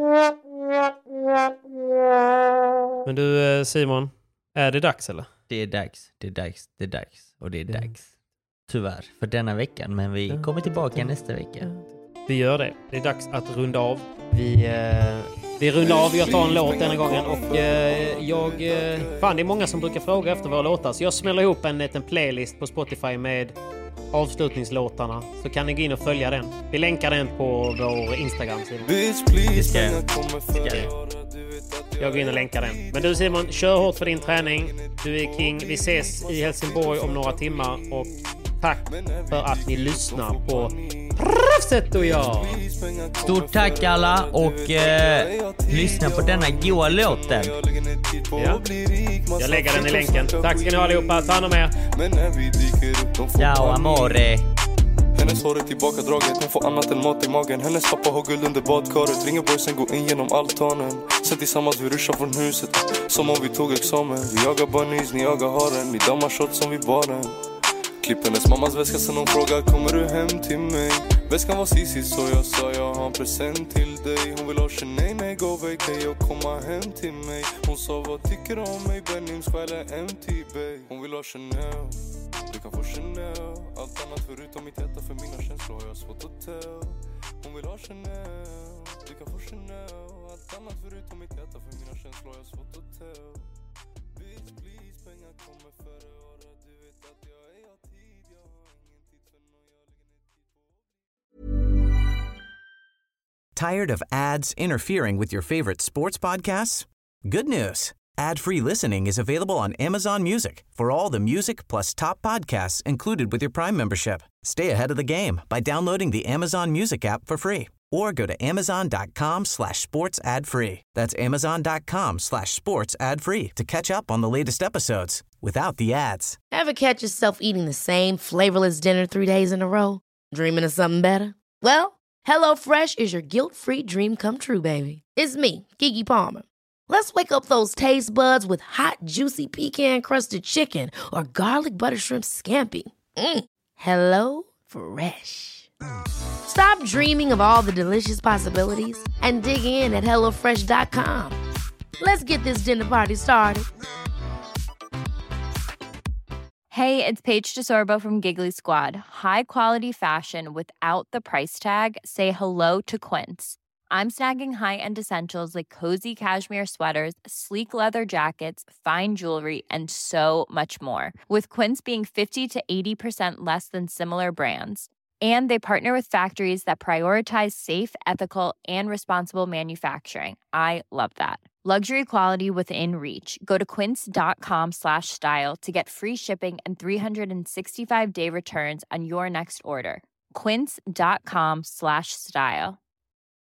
Men du eh, Simon, är det dags eller? Det är dags. Det är dags. Det är dags. Och det är dags. Tyvärr för denna veckan. Men vi kommer tillbaka nästa vecka. Vi gör det. Det är dags att runda av. Vi, eh, vi rundar av. Jag tar en låt denna gången och eh, jag... Eh, fan, det är många som brukar fråga efter våra låtar så jag smäller ihop en liten playlist på Spotify med avslutningslåtarna, så kan ni gå in och följa den. Vi länkar den på vår Instagram-sida. Jag går in och länkar den. Men du Simon, kör hårt för din träning. Du är king. Vi ses i Helsingborg om några timmar. Och tack för att ni lyssnar på Proffset och jag. Stort tack alla och eh, lyssna på denna goa låten. Ja. Jag lägger den i länken. Tack ska ni ha allihopa. Ta hand om er. Ciao amore. Hennes hår är tillbakadraget, hon får annat än mat i magen. Hennes pappa har guld under badkaret. Ringer boysen, går in genom altanen. Sen tillsammans vi ruschar från huset, som om vi tog examen. Vi jagar bunnies, ni jagar haren. Vi dammar shot som vi baren. Klipp hennes mammas väska sen hon frågar, kommer du hem till mig? Väskan var sisi så jag sa, jag har en present till dig. Hon vill ha Chanel, nej go vacay och komma hem till mig. Hon sa, vad tycker du om mig? Benims stjäla M T B. Hon vill ha Chanel, du kan få Chanel. Allt annat förutom mitt hjärta, för mina känslor har jag svårt att tell. Hon vill ha Chanel, du kan få Chanel. Allt annat förutom mitt hjärta, för mina känslor har jag svårt att tell. Bitch please, pengar kommer före året. Du vet att jag är jag tid. Jag har ingen tid för någon, jag lägger ner tid på. Tired of ads interfering with your favorite sports podcasts? Good news. Ad-free listening is available on Amazon Music for all the music plus top podcasts included with your Prime membership. Stay ahead of the game by downloading the Amazon Music app for free or go to amazon.com slash sports ad free. That's amazon.com slash sports ad free to catch up on the latest episodes without the ads. Ever catch yourself eating the same flavorless dinner three days in a row? Dreaming of something better? Well, HelloFresh is your guilt-free dream come true, baby. It's me, Keke Palmer. Let's wake up those taste buds with hot, juicy pecan-crusted chicken or garlic butter shrimp scampi. Mm. Hello Fresh. Stop dreaming of all the delicious possibilities and dig in at hello fresh dot com. Let's get this dinner party started. Hey, it's Paige DeSorbo from Giggly Squad. High quality fashion without the price tag. Say hello to Quince. I'm snagging high-end essentials like cozy cashmere sweaters, sleek leather jackets, fine jewelry, and so much more. With Quince being fifty to eighty percent less than similar brands. And they partner with factories that prioritize safe, ethical, and responsible manufacturing. I love that. Luxury quality within reach. Go to quince.com slash style to get free shipping and three sixty-five day returns on your next order. Quince.com slash style.